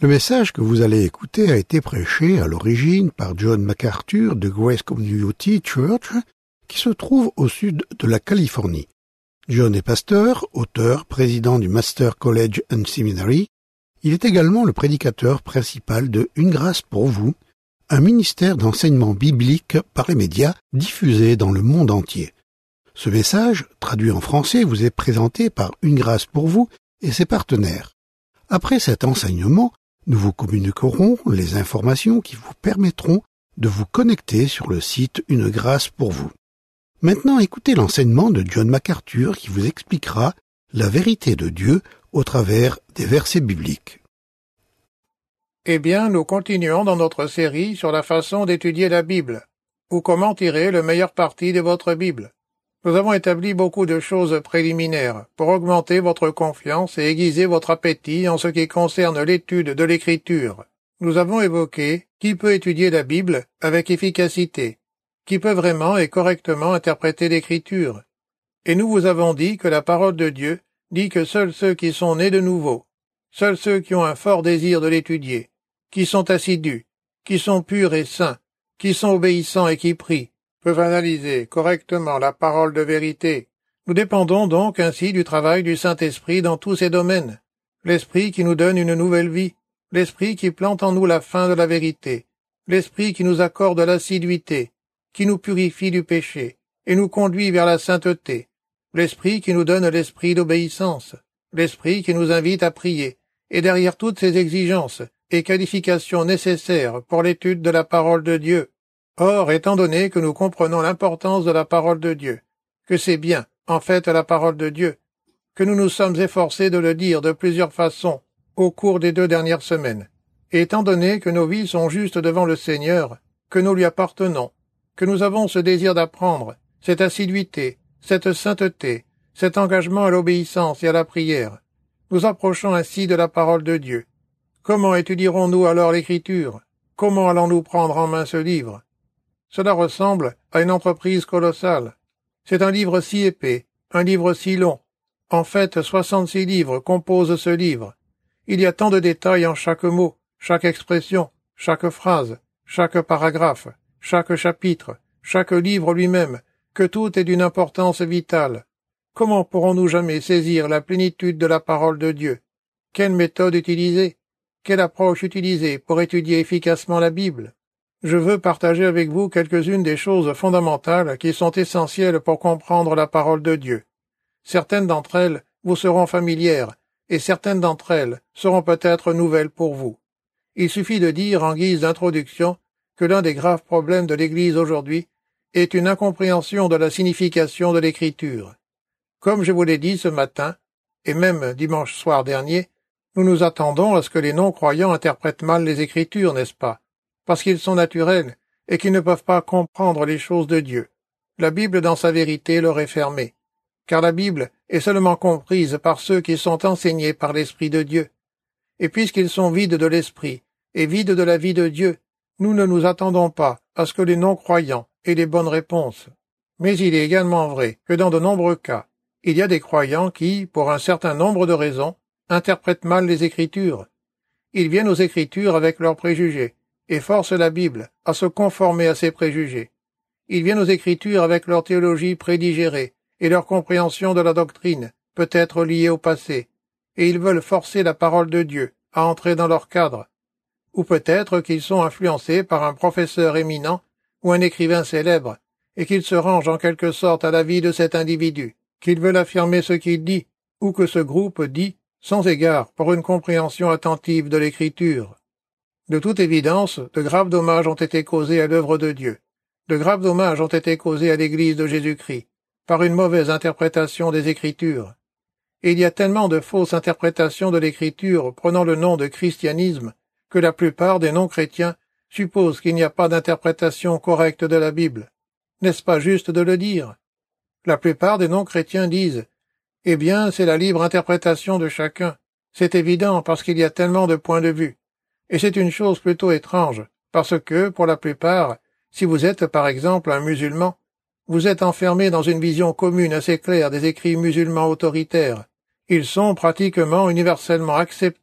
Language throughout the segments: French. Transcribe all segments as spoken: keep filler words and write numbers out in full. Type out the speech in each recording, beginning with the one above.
Le message que vous allez écouter a été prêché à l'origine par John MacArthur de Grace Community Church, qui se trouve au sud de la Californie. John est pasteur, auteur, président du Master College and Seminary. Il est également le prédicateur principal de Une grâce pour vous, un ministère d'enseignement biblique par les médias diffusé dans le monde entier. Ce message, traduit en français, vous est présenté par Une grâce pour vous et ses partenaires. Après cet enseignement, nous vous communiquerons les informations qui vous permettront de vous connecter sur le site Une grâce pour vous. Maintenant, écoutez l'enseignement de John MacArthur qui vous expliquera la vérité de Dieu au travers des versets bibliques. Eh bien, nous continuons dans notre série sur la façon d'étudier la Bible, ou comment tirer le meilleur parti de votre Bible. Nous avons établi beaucoup de choses préliminaires pour augmenter votre confiance et aiguiser votre appétit en ce qui concerne l'étude de l'Écriture. Nous avons évoqué qui peut étudier la Bible avec efficacité, qui peut vraiment et correctement interpréter l'Écriture. Et nous vous avons dit que la parole de Dieu dit que seuls ceux qui sont nés de nouveau, seuls ceux qui ont un fort désir de l'étudier, qui sont assidus, qui sont purs et saints, qui sont obéissants et qui prient, peuvent analyser correctement la parole de vérité. Nous dépendons donc ainsi du travail du Saint-Esprit dans tous ces domaines. L'Esprit qui nous donne une nouvelle vie, l'Esprit qui plante en nous la faim de la vérité, l'Esprit qui nous accorde l'assiduité, qui nous purifie du péché et nous conduit vers la sainteté, l'Esprit qui nous donne l'esprit d'obéissance, l'Esprit qui nous invite à prier, et derrière toutes ces exigences et qualifications nécessaires pour l'étude de la parole de Dieu. Or, étant donné que nous comprenons l'importance de la parole de Dieu, que c'est bien, en fait, la parole de Dieu, que nous nous sommes efforcés de le dire de plusieurs façons au cours des deux dernières semaines, et étant donné que nos vies sont justes devant le Seigneur, que nous lui appartenons, que nous avons ce désir d'apprendre, cette assiduité, cette sainteté, cet engagement à l'obéissance et à la prière, nous approchons ainsi de la parole de Dieu. Comment étudierons-nous alors l'Écriture? Comment allons-nous prendre en main ce livre? Cela ressemble à une entreprise colossale. C'est un livre si épais, un livre si long. En fait, soixante-six livres composent ce livre. Il y a tant de détails en chaque mot, chaque expression, chaque phrase, chaque paragraphe, chaque chapitre, chaque livre lui-même, que tout est d'une importance vitale. Comment pourrons-nous jamais saisir la plénitude de la parole de Dieu? Quelle méthode utiliser? Quelle approche utiliser pour étudier efficacement la Bible? Je veux partager avec vous quelques-unes des choses fondamentales qui sont essentielles pour comprendre la parole de Dieu. Certaines d'entre elles vous seront familières, et certaines d'entre elles seront peut-être nouvelles pour vous. Il suffit de dire en guise d'introduction que l'un des graves problèmes de l'Église aujourd'hui est une incompréhension de la signification de l'Écriture. Comme je vous l'ai dit ce matin, et même dimanche soir dernier, nous nous attendons à ce que les non-croyants interprètent mal les Écritures, n'est-ce pas? Parce qu'ils sont naturels et qu'ils ne peuvent pas comprendre les choses de Dieu. La Bible dans sa vérité leur est fermée, car la Bible est seulement comprise par ceux qui sont enseignés par l'Esprit de Dieu. Et puisqu'ils sont vides de l'Esprit et vides de la vie de Dieu, nous ne nous attendons pas à ce que les non-croyants aient les bonnes réponses. Mais il est également vrai que dans de nombreux cas, il y a des croyants qui, pour un certain nombre de raisons, interprètent mal les Écritures. Ils viennent aux Écritures avec leurs préjugés, et forcent la Bible à se conformer à ces préjugés. Ils viennent aux Écritures avec leur théologie prédigérée et leur compréhension de la doctrine, peut-être liée au passé, et ils veulent forcer la parole de Dieu à entrer dans leur cadre. Ou peut-être qu'ils sont influencés par un professeur éminent ou un écrivain célèbre, et qu'ils se rangent en quelque sorte à l'avis de cet individu, qu'ils veulent affirmer ce qu'il dit, ou que ce groupe dit, sans égard pour une compréhension attentive de l'Écriture. De toute évidence, de graves dommages ont été causés à l'œuvre de Dieu. De graves dommages ont été causés à l'Église de Jésus-Christ, par une mauvaise interprétation des Écritures. Et il y a tellement de fausses interprétations de l'Écriture prenant le nom de christianisme, que la plupart des non-chrétiens supposent qu'il n'y a pas d'interprétation correcte de la Bible. N'est-ce pas juste de le dire? La plupart des non-chrétiens disent « Eh bien, c'est la libre interprétation de chacun. C'est évident parce qu'il y a tellement de points de vue. » Et c'est une chose plutôt étrange, parce que, pour la plupart, si vous êtes par exemple un musulman, vous êtes enfermé dans une vision commune assez claire des écrits musulmans autoritaires. Ils sont pratiquement universellement acceptés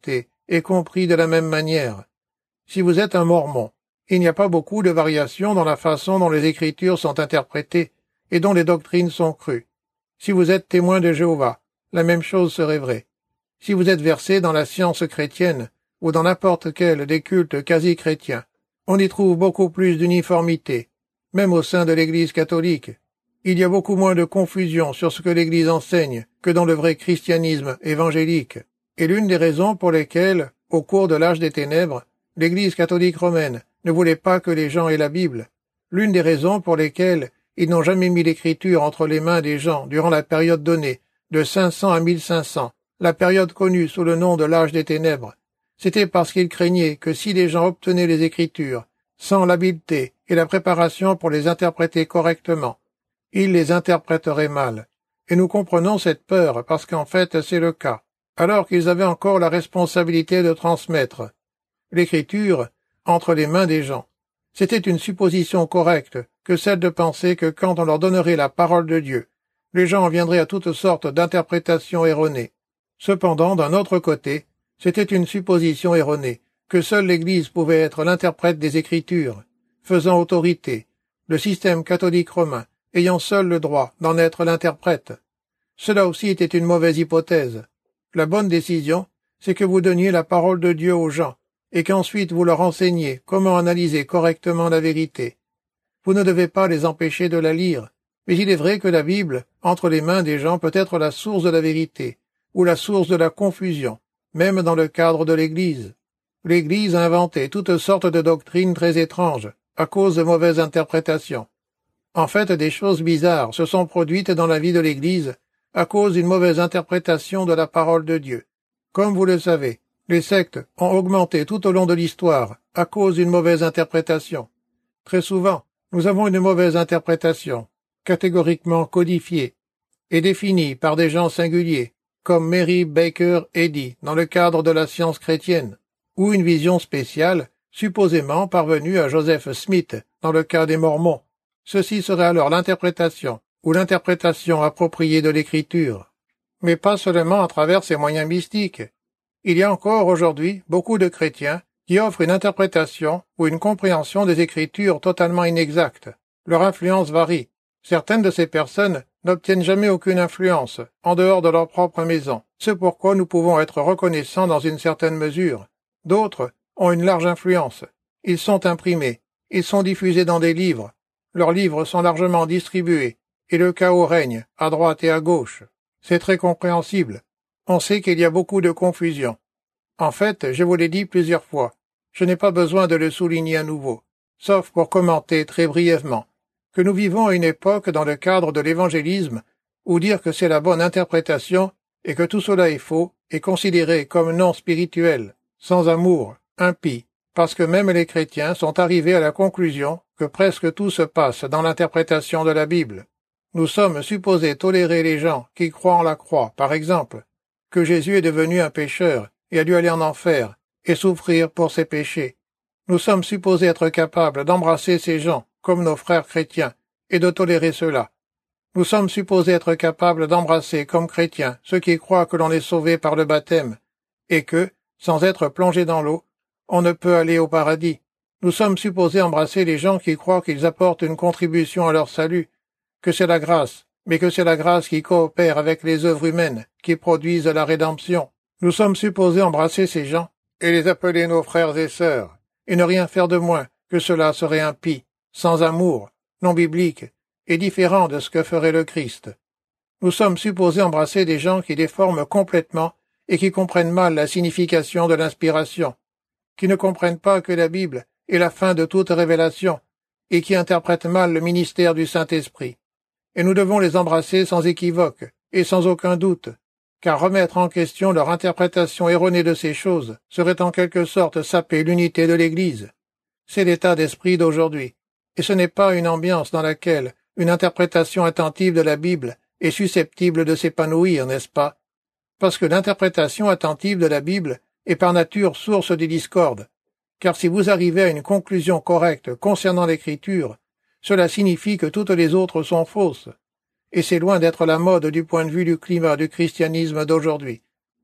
et compris de la même manière. Si vous êtes un mormon, il n'y a pas beaucoup de variations dans la façon dont les Écritures sont interprétées et dont les doctrines sont crues. Si vous êtes témoin de Jéhovah, la même chose serait vraie. Si vous êtes versé dans la science chrétienne ou dans n'importe quel des cultes quasi-chrétiens, on y trouve beaucoup plus d'uniformité, même au sein de l'Église catholique. Il y a beaucoup moins de confusion sur ce que l'Église enseigne que dans le vrai christianisme évangélique. Et l'une des raisons pour lesquelles, au cours de l'âge des ténèbres, l'Église catholique romaine ne voulait pas que les gens aient la Bible, l'une des raisons pour lesquelles ils n'ont jamais mis l'Écriture entre les mains des gens durant la période donnée, de cinq cents à mille cinq cents, la période connue sous le nom de l'âge des ténèbres, c'était parce qu'ils craignaient que si les gens obtenaient les Écritures, sans l'habileté et la préparation pour les interpréter correctement, ils les interpréteraient mal. Et nous comprenons cette peur parce qu'en fait c'est le cas, alors qu'ils avaient encore la responsabilité de transmettre l'Écriture entre les mains des gens. C'était une supposition correcte que celle de penser que quand on leur donnerait la parole de Dieu, les gens en viendraient à toutes sortes d'interprétations erronées. Cependant, d'un autre côté, c'était une supposition erronée que seule l'Église pouvait être l'interprète des Écritures, faisant autorité, le système catholique romain ayant seul le droit d'en être l'interprète. Cela aussi était une mauvaise hypothèse. La bonne décision, c'est que vous donniez la parole de Dieu aux gens, et qu'ensuite vous leur enseigniez comment analyser correctement la vérité. Vous ne devez pas les empêcher de la lire, mais il est vrai que la Bible, entre les mains des gens, peut être la source de la vérité, ou la source de la confusion, même dans le cadre de l'Église. L'Église a inventé toutes sortes de doctrines très étranges, à cause de mauvaises interprétations. En fait, des choses bizarres se sont produites dans la vie de l'Église à cause d'une mauvaise interprétation de la parole de Dieu. Comme vous le savez, les sectes ont augmenté tout au long de l'histoire à cause d'une mauvaise interprétation. Très souvent, nous avons une mauvaise interprétation, catégoriquement codifiée, et définie par des gens singuliers, comme Mary Baker Eddy dans le cadre de la science chrétienne, ou une vision spéciale, supposément parvenue à Joseph Smith dans le cas des Mormons. Ceci serait alors l'interprétation, ou l'interprétation appropriée de l'Écriture. Mais pas seulement à travers ces moyens mystiques. Il y a encore aujourd'hui beaucoup de chrétiens qui offrent une interprétation ou une compréhension des Écritures totalement inexacte. Leur influence varie. Certaines de ces personnes n'obtiennent jamais aucune influence, en dehors de leur propre maison. C'est pourquoi nous pouvons être reconnaissants dans une certaine mesure. D'autres ont une large influence. Ils sont imprimés. Ils sont diffusés dans des livres. Leurs livres sont largement distribués, et le chaos règne, à droite et à gauche. C'est très compréhensible. On sait qu'il y a beaucoup de confusion. En fait, je vous l'ai dit plusieurs fois, je n'ai pas besoin de le souligner à nouveau, sauf pour commenter très brièvement, que nous vivons à une époque dans le cadre de l'évangélisme où dire que c'est la bonne interprétation et que tout cela est faux est considéré comme non spirituel, sans amour, impie, parce que même les chrétiens sont arrivés à la conclusion que presque tout se passe dans l'interprétation de la Bible. Nous sommes supposés tolérer les gens qui croient en la croix, par exemple, que Jésus est devenu un pécheur et a dû aller en enfer et souffrir pour ses péchés. Nous sommes supposés être capables d'embrasser ces gens comme nos frères chrétiens et de tolérer cela. Nous sommes supposés être capables d'embrasser comme chrétiens ceux qui croient que l'on est sauvé par le baptême et que, sans être plongé dans l'eau, on ne peut aller au paradis. Nous sommes supposés embrasser les gens qui croient qu'ils apportent une contribution à leur salut, que c'est la grâce, mais que c'est la grâce qui coopère avec les œuvres humaines, qui produisent la rédemption. Nous sommes supposés embrasser ces gens et les appeler nos frères et sœurs, et ne rien faire de moins que cela serait impie, sans amour, non biblique, et différent de ce que ferait le Christ. Nous sommes supposés embrasser des gens qui déforment complètement et qui comprennent mal la signification de l'inspiration, qui ne comprennent pas que la Bible est la fin de toute révélation, et qui interprètent mal le ministère du Saint-Esprit. Et nous devons les embrasser sans équivoque et sans aucun doute, car remettre en question leur interprétation erronée de ces choses serait en quelque sorte saper l'unité de l'Église. C'est l'état d'esprit d'aujourd'hui, et ce n'est pas une ambiance dans laquelle une interprétation attentive de la Bible est susceptible de s'épanouir, n'est-ce pas? Parce que l'interprétation attentive de la Bible est par nature source de discorde, car si vous arrivez à une conclusion correcte concernant l'Écriture, cela signifie que toutes les autres sont fausses, et c'est loin d'être la mode du point de vue du climat du christianisme d'aujourd'hui.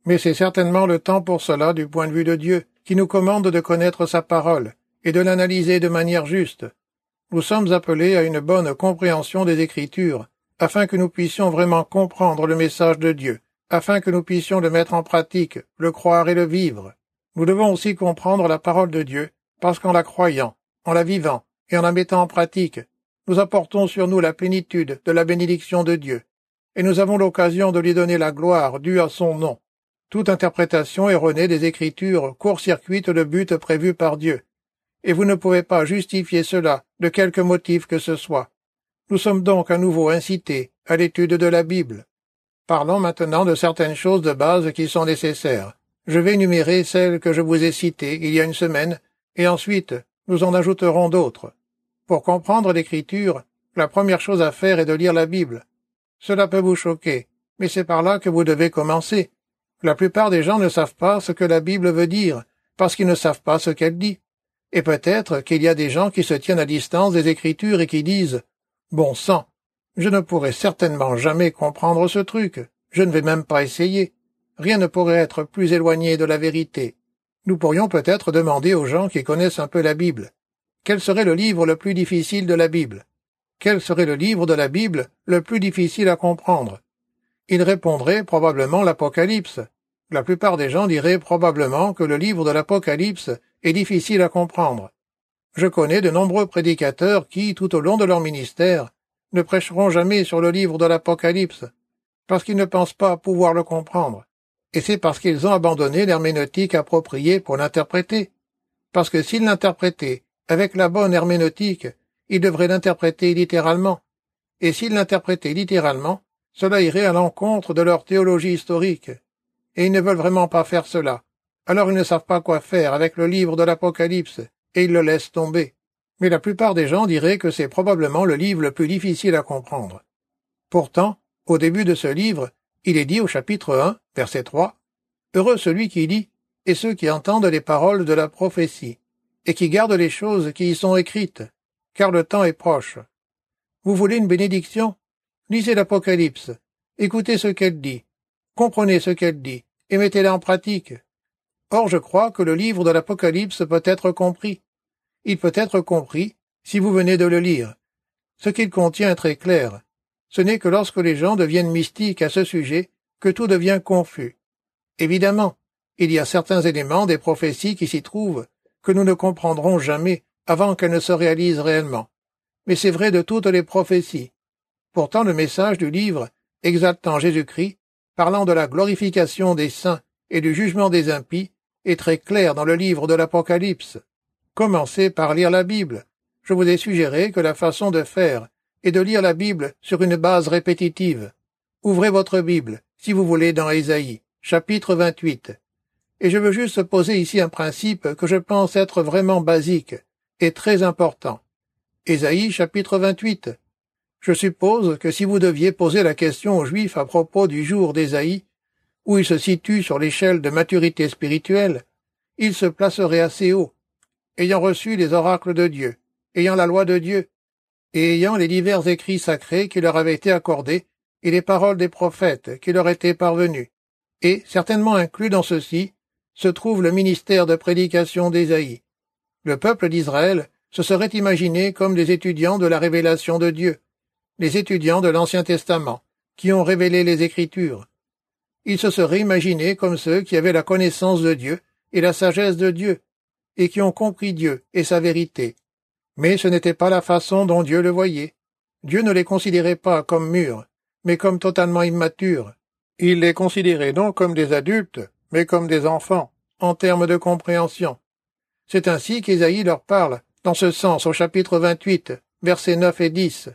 Mais c'est certainement le temps pour cela du point de vue de Dieu, qui nous commande de connaître sa parole et de l'analyser de manière juste. Nous sommes appelés à une bonne compréhension des Écritures, afin que nous puissions vraiment comprendre le message de Dieu, afin que nous puissions le mettre en pratique, le croire et le vivre. Nous devons aussi comprendre la parole de Dieu, parce qu'en la croyant, en la vivant et en la mettant en pratique, nous apportons sur nous la plénitude de la bénédiction de Dieu, et nous avons l'occasion de lui donner la gloire due à son nom. Toute interprétation erronée des Écritures court-circuite le but prévu par Dieu, et vous ne pouvez pas justifier cela de quelque motif que ce soit. Nous sommes donc à nouveau incités à l'étude de la Bible. Parlons maintenant de certaines choses de base qui sont nécessaires. Je vais énumérer celles que je vous ai citées il y a une semaine, et ensuite nous en ajouterons d'autres. Pour comprendre l'Écriture, la première chose à faire est de lire la Bible. Cela peut vous choquer, mais c'est par là que vous devez commencer. La plupart des gens ne savent pas ce que la Bible veut dire, parce qu'ils ne savent pas ce qu'elle dit. Et peut-être qu'il y a des gens qui se tiennent à distance des Écritures et qui disent « Bon sang, je ne pourrai certainement jamais comprendre ce truc, je ne vais même pas essayer. Rien ne pourrait être plus éloigné de la vérité. » Nous pourrions peut-être demander aux gens qui connaissent un peu la Bible, quel serait le livre le plus difficile de la Bible? Quel serait le livre de la Bible le plus difficile à comprendre? Ils répondraient probablement l'Apocalypse. La plupart des gens diraient probablement que le livre de l'Apocalypse est difficile à comprendre. Je connais de nombreux prédicateurs qui, tout au long de leur ministère, ne prêcheront jamais sur le livre de l'Apocalypse, parce qu'ils ne pensent pas pouvoir le comprendre. Et c'est parce qu'ils ont abandonné l'herméneutique appropriée pour l'interpréter. Parce que s'ils l'interprétaient avec la bonne herméneutique, ils devraient l'interpréter littéralement. Et s'ils l'interprétaient littéralement, cela irait à l'encontre de leur théologie historique. Et ils ne veulent vraiment pas faire cela. Alors ils ne savent pas quoi faire avec le livre de l'Apocalypse, et ils le laissent tomber. Mais la plupart des gens diraient que c'est probablement le livre le plus difficile à comprendre. Pourtant, au début de ce livre, il est dit au chapitre un, verset trois, « Heureux celui qui lit, et ceux qui entendent les paroles de la prophétie, et qui gardent les choses qui y sont écrites, car le temps est proche. » Vous voulez une bénédiction? Lisez l'Apocalypse, écoutez ce qu'elle dit, comprenez ce qu'elle dit, et mettez-la en pratique. Or, je crois que le livre de l'Apocalypse peut être compris. Il peut être compris si vous venez de le lire. Ce qu'il contient est très clair. Ce n'est que lorsque les gens deviennent mystiques à ce sujet que tout devient confus. Évidemment, il y a certains éléments des prophéties qui s'y trouvent que nous ne comprendrons jamais avant qu'elles ne se réalisent réellement. Mais c'est vrai de toutes les prophéties. Pourtant, le message du livre, exaltant Jésus-Christ, parlant de la glorification des saints et du jugement des impies, est très clair dans le livre de l'Apocalypse. Commencez par lire la Bible. Je vous ai suggéré que la façon de faire est de lire la Bible sur une base répétitive. Ouvrez votre Bible, si vous voulez, dans Ésaïe, chapitre vingt-huit. Et je veux juste poser ici un principe que je pense être vraiment basique et très important. Ésaïe, chapitre vingt-huit. Je suppose que si vous deviez poser la question aux Juifs à propos du jour d'Ésaïe, où il se situe sur l'échelle de maturité spirituelle, il se placerait assez haut, ayant reçu les oracles de Dieu, ayant la loi de Dieu, et ayant les divers écrits sacrés qui leur avaient été accordés, et les paroles des prophètes qui leur étaient parvenus. Et, certainement inclus dans ceci, se trouve le ministère de prédication d'Ésaïe. Le peuple d'Israël se serait imaginé comme des étudiants de la révélation de Dieu, les étudiants de l'Ancien Testament, qui ont révélé les Écritures. Ils se seraient imaginés comme ceux qui avaient la connaissance de Dieu et la sagesse de Dieu, et qui ont compris Dieu et sa vérité. Mais ce n'était pas la façon dont Dieu le voyait. Dieu ne les considérait pas comme mûrs, mais comme totalement immatures. Il les considérait donc comme des adultes, mais comme des enfants, en termes de compréhension. C'est ainsi qu'Ésaïe leur parle, dans ce sens au chapitre vingt-huit, versets neuf et dix.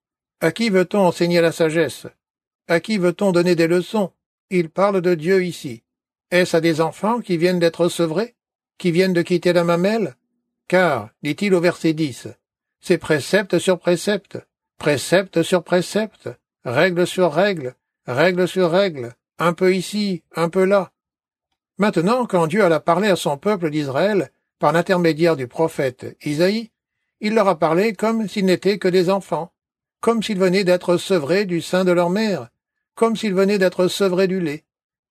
À qui veut-on enseigner la sagesse? À qui veut-on donner des leçons? Il parle de Dieu ici. Est-ce à des enfants qui viennent d'être sevrés, qui viennent de quitter la mamelle? Car, dit-il au verset dix, c'est précepte sur précepte, précepte sur précepte, règle sur règle, règle sur règle, un peu ici, un peu là. Maintenant, quand Dieu alla parler à son peuple d'Israël, par l'intermédiaire du prophète Isaïe, il leur a parlé comme s'ils n'étaient que des enfants, comme s'ils venaient d'être sevrés du sein de leur mère, comme s'ils venaient d'être sevrés du lait.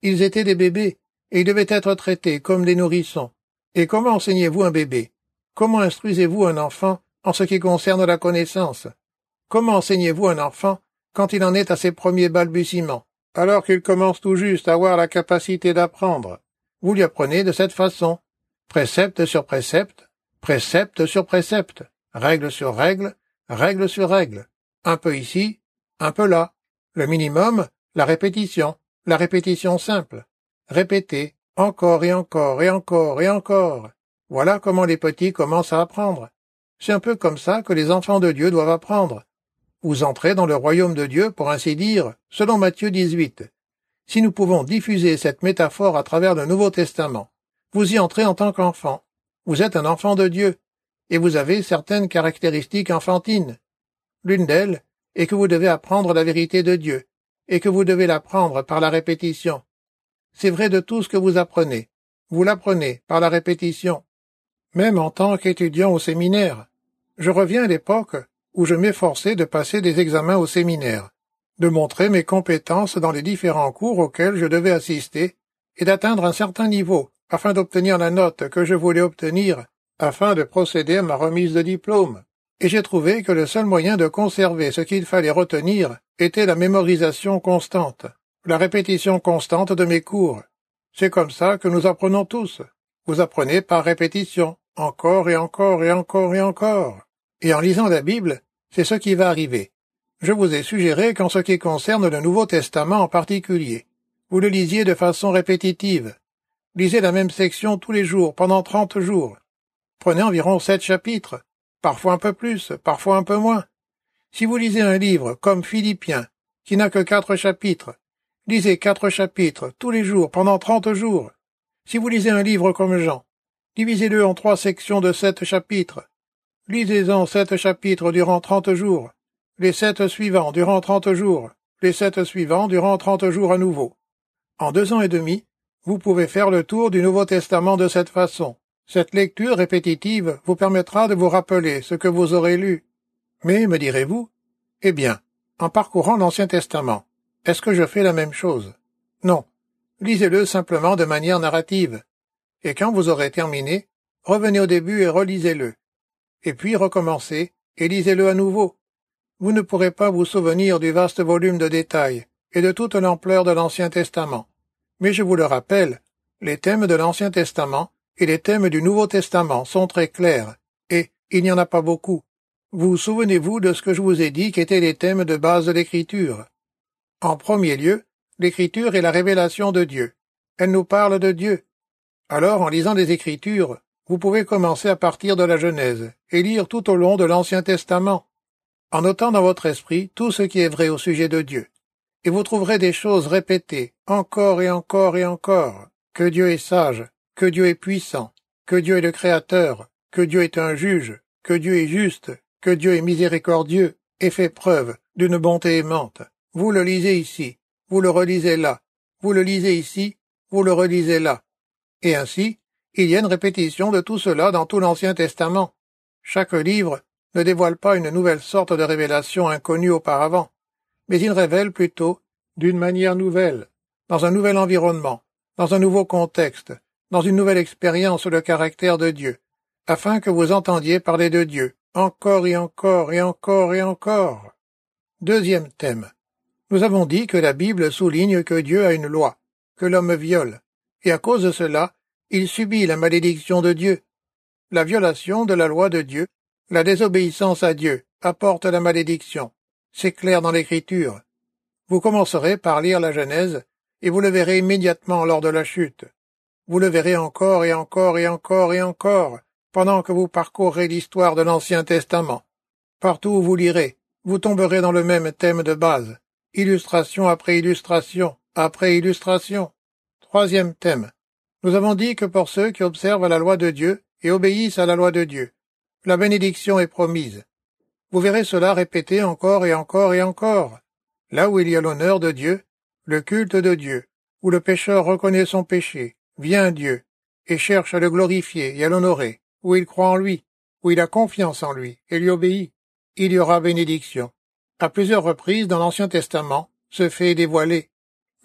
Ils étaient des bébés, et ils devaient être traités comme des nourrissons. Et comment enseignez-vous un bébé? Comment instruisez-vous un enfant en ce qui concerne la connaissance? Comment enseignez-vous un enfant quand il en est à ses premiers balbutiements, alors qu'il commence tout juste à avoir la capacité d'apprendre? Vous lui apprenez de cette façon, précepte sur précepte, précepte sur précepte, règle sur règle, règle sur règle, un peu ici, un peu là. Le minimum, la répétition, la répétition simple. Répétez, encore et encore et encore et encore. Voilà comment les petits commencent à apprendre. C'est un peu comme ça que les enfants de Dieu doivent apprendre. Vous entrez dans le royaume de Dieu, pour ainsi dire, selon Matthieu dix-huit. Si nous pouvons diffuser cette métaphore à travers le Nouveau Testament, vous y entrez en tant qu'enfant. Vous êtes un enfant de Dieu, et vous avez certaines caractéristiques enfantines. L'une d'elles est que vous devez apprendre la vérité de Dieu, et que vous devez l'apprendre par la répétition. C'est vrai de tout ce que vous apprenez. Vous l'apprenez par la répétition. Même en tant qu'étudiant au séminaire. Je reviens à l'époque où je m'efforçais de passer des examens au séminaire, de montrer mes compétences dans les différents cours auxquels je devais assister, et d'atteindre un certain niveau, afin d'obtenir la note que je voulais obtenir, afin de procéder à ma remise de diplôme. Et j'ai trouvé que le seul moyen de conserver ce qu'il fallait retenir était la mémorisation constante, la répétition constante de mes cours. C'est comme ça que nous apprenons tous. Vous apprenez par répétition, encore et encore et encore et encore. Et en lisant la Bible, c'est ce qui va arriver. Je vous ai suggéré qu'en ce qui concerne le Nouveau Testament en particulier, vous le lisiez de façon répétitive. Lisez la même section tous les jours, pendant trente jours. Prenez environ sept chapitres, parfois un peu plus, parfois un peu moins. Si vous lisez un livre comme Philippiens, qui n'a que quatre chapitres, lisez quatre chapitres tous les jours pendant trente jours. Si vous lisez un livre comme Jean, divisez-le en trois sections de sept chapitres. Lisez-en sept chapitres durant trente jours, les sept suivants durant trente jours, les sept suivants durant trente jours à nouveau. En deux ans et demi, vous pouvez faire le tour du Nouveau Testament de cette façon. Cette lecture répétitive vous permettra de vous rappeler ce que vous aurez lu. Mais, me direz-vous, eh bien, en parcourant l'Ancien Testament, est-ce que je fais la même chose? Non. Lisez-le simplement de manière narrative. Et quand vous aurez terminé, revenez au début et relisez-le. Et puis recommencez et lisez-le à nouveau. Vous ne pourrez pas vous souvenir du vaste volume de détails et de toute l'ampleur de l'Ancien Testament. Mais je vous le rappelle, les thèmes de l'Ancien Testament et les thèmes du Nouveau Testament sont très clairs, et il n'y en a pas beaucoup. Vous souvenez-vous de ce que je vous ai dit qu'étaient les thèmes de base de l'Écriture? En premier lieu, l'Écriture est la révélation de Dieu. Elle nous parle de Dieu. Alors, en lisant les Écritures, vous pouvez commencer à partir de la Genèse et lire tout au long de l'Ancien Testament, en notant dans votre esprit tout ce qui est vrai au sujet de Dieu. Et vous trouverez des choses répétées, encore et encore et encore, que Dieu est sage, que Dieu est puissant, que Dieu est le Créateur, que Dieu est un juge, que Dieu est juste, que Dieu est miséricordieux et fait preuve d'une bonté aimante. Vous le lisez ici, vous le relisez là, vous le lisez ici, vous le relisez là. Et ainsi, il y a une répétition de tout cela dans tout l'Ancien Testament. Chaque livre ne dévoile pas une nouvelle sorte de révélation inconnue auparavant, mais il révèle plutôt d'une manière nouvelle, dans un nouvel environnement, dans un nouveau contexte, dans une nouvelle expérience le caractère de Dieu, afin que vous entendiez parler de Dieu, encore et encore et encore et encore. Deuxième thème. Nous avons dit que la Bible souligne que Dieu a une loi, que l'homme viole, et à cause de cela, il subit la malédiction de Dieu. La violation de la loi de Dieu, la désobéissance à Dieu, apporte la malédiction. C'est clair dans l'Écriture. Vous commencerez par lire la Genèse, et vous le verrez immédiatement lors de la chute. Vous le verrez encore et encore et encore et encore, pendant que vous parcourrez l'histoire de l'Ancien Testament. Partout où vous lirez, vous tomberez dans le même thème de base, illustration après illustration, après illustration. Troisième thème. Nous avons dit que pour ceux qui observent la loi de Dieu et obéissent à la loi de Dieu, la bénédiction est promise. Vous verrez cela répété encore et encore et encore. Là où il y a l'honneur de Dieu, le culte de Dieu, où le pécheur reconnaît son péché, vient Dieu, et cherche à le glorifier et à l'honorer, où il croit en lui, où il a confiance en lui et lui obéit, il y aura bénédiction. À plusieurs reprises dans l'Ancien Testament, ce fait est dévoilé.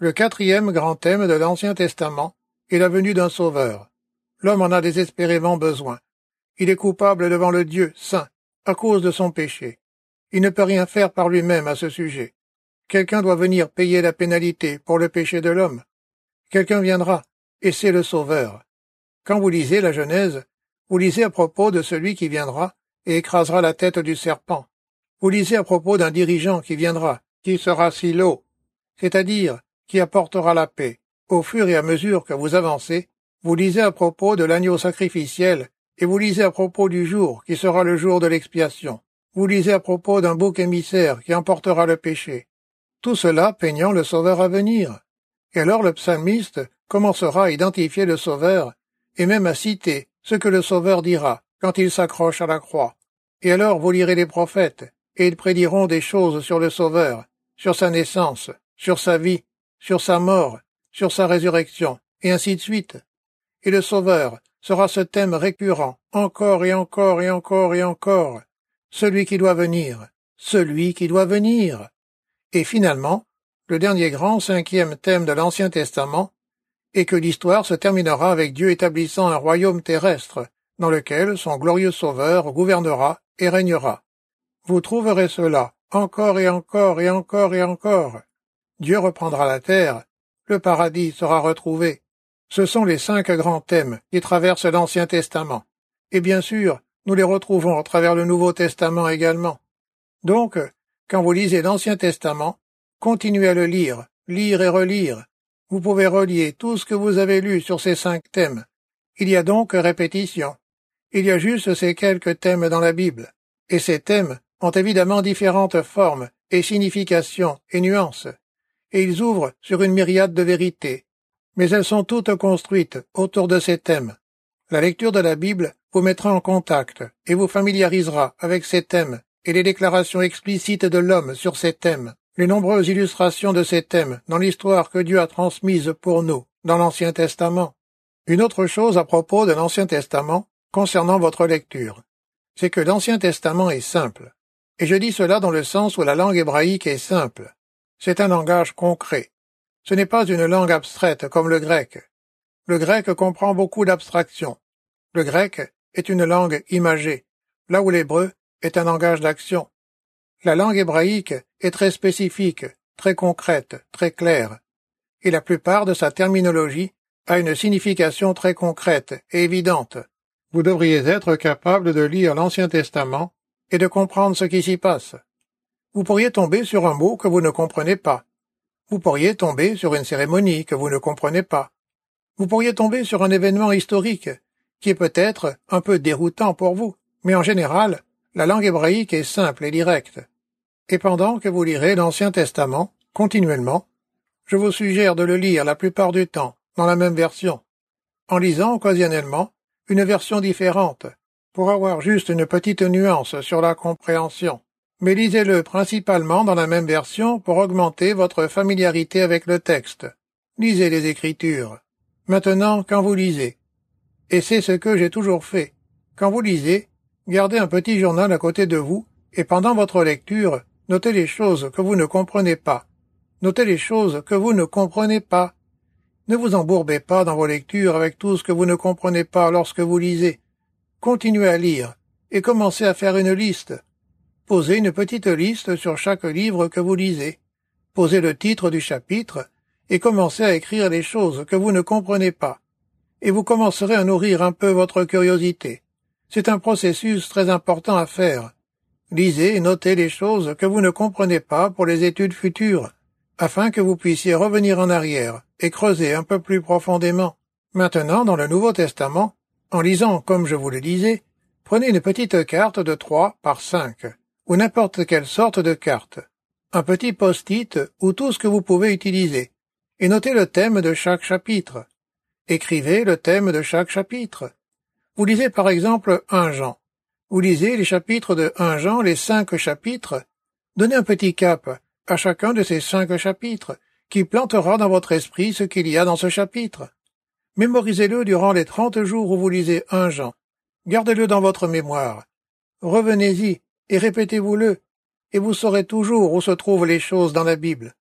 Le quatrième grand thème de l'Ancien Testament est la venue d'un sauveur. L'homme en a désespérément besoin. Il est coupable devant le Dieu saint à cause de son péché. Il ne peut rien faire par lui-même à ce sujet. Quelqu'un doit venir payer la pénalité pour le péché de l'homme. Quelqu'un viendra, et c'est le Sauveur. Quand vous lisez la Genèse, vous lisez à propos de celui qui viendra et écrasera la tête du serpent. Vous lisez à propos d'un dirigeant qui viendra, qui sera Silo, c'est-à-dire qui apportera la paix. Au fur et à mesure que vous avancez, vous lisez à propos de l'agneau sacrificiel, et vous lisez à propos du jour qui sera le jour de l'expiation. Vous lisez à propos d'un bouc émissaire qui emportera le péché. Tout cela peignant le Sauveur à venir. Et alors le psalmiste commencera à identifier le Sauveur, et même à citer ce que le Sauveur dira quand il s'accroche à la croix. Et alors vous lirez les prophètes, et ils prédiront des choses sur le Sauveur, sur sa naissance, sur sa vie, sur sa mort, sur sa résurrection, et ainsi de suite. Et le Sauveur sera ce thème récurrent, encore et encore et encore et encore. Celui qui doit venir, celui qui doit venir. Et finalement, le dernier grand cinquième thème de l'Ancien Testament est que l'histoire se terminera avec Dieu établissant un royaume terrestre, dans lequel son glorieux Sauveur gouvernera et régnera. Vous trouverez cela encore et encore et encore et encore. Dieu reprendra la terre, le paradis sera retrouvé. Ce sont les cinq grands thèmes qui traversent l'Ancien Testament. Et bien sûr, nous les retrouvons à travers le Nouveau Testament également. Donc, quand vous lisez l'Ancien Testament, continuez à le lire, lire et relire. Vous pouvez relier tout ce que vous avez lu sur ces cinq thèmes. Il y a donc répétition. Il y a juste ces quelques thèmes dans la Bible. Et ces thèmes ont évidemment différentes formes et significations et nuances. Et ils ouvrent sur une myriade de vérités. Mais elles sont toutes construites autour de ces thèmes. La lecture de la Bible vous mettra en contact et vous familiarisera avec ces thèmes et les déclarations explicites de l'homme sur ces thèmes, les nombreuses illustrations de ces thèmes dans l'histoire que Dieu a transmise pour nous dans l'Ancien Testament. Une autre chose à propos de l'Ancien Testament concernant votre lecture, c'est que l'Ancien Testament est simple. Et je dis cela dans le sens où la langue hébraïque est simple. C'est un langage concret. Ce n'est pas une langue abstraite comme le grec. Le grec comprend beaucoup d'abstractions. Le grec est une langue imagée, là où l'hébreu est un langage d'action. La langue hébraïque est très spécifique, très concrète, très claire, et la plupart de sa terminologie a une signification très concrète et évidente. Vous devriez être capable de lire l'Ancien Testament et de comprendre ce qui s'y passe. Vous pourriez tomber sur un mot que vous ne comprenez pas. Vous pourriez tomber sur une cérémonie que vous ne comprenez pas. Vous pourriez tomber sur un événement historique qui est peut-être un peu déroutant pour vous, mais en général, la langue hébraïque est simple et directe. Et pendant que vous lirez l'Ancien Testament, continuellement, je vous suggère de le lire la plupart du temps dans la même version, en lisant occasionnellement une version différente, pour avoir juste une petite nuance sur la compréhension. Mais lisez-le principalement dans la même version pour augmenter votre familiarité avec le texte. Lisez les Écritures. Maintenant, quand vous lisez, et c'est ce que j'ai toujours fait, quand vous lisez, gardez un petit journal à côté de vous, et pendant votre lecture, notez les choses que vous ne comprenez pas. Notez les choses que vous ne comprenez pas. Ne vous embourbez pas dans vos lectures avec tout ce que vous ne comprenez pas lorsque vous lisez. Continuez à lire, et commencez à faire une liste. Posez une petite liste sur chaque livre que vous lisez. Posez le titre du chapitre, et commencez à écrire les choses que vous ne comprenez pas. Et vous commencerez à nourrir un peu votre curiosité. C'est un processus très important à faire. Lisez et notez les choses que vous ne comprenez pas pour les études futures, afin que vous puissiez revenir en arrière et creuser un peu plus profondément. Maintenant, dans le Nouveau Testament, en lisant comme je vous le disais, prenez une petite carte de trois par cinq, ou n'importe quelle sorte de carte, un petit post-it ou tout ce que vous pouvez utiliser, et notez le thème de chaque chapitre. Écrivez le thème de chaque chapitre. Vous lisez par exemple un Jean. Vous lisez les chapitres de un Jean, les cinq chapitres. Donnez un petit cap à chacun de ces cinq chapitres, qui plantera dans votre esprit ce qu'il y a dans ce chapitre. Mémorisez-le durant les trente jours où vous lisez un Jean. Gardez-le dans votre mémoire. Revenez-y et répétez-vous-le, et vous saurez toujours où se trouvent les choses dans la Bible.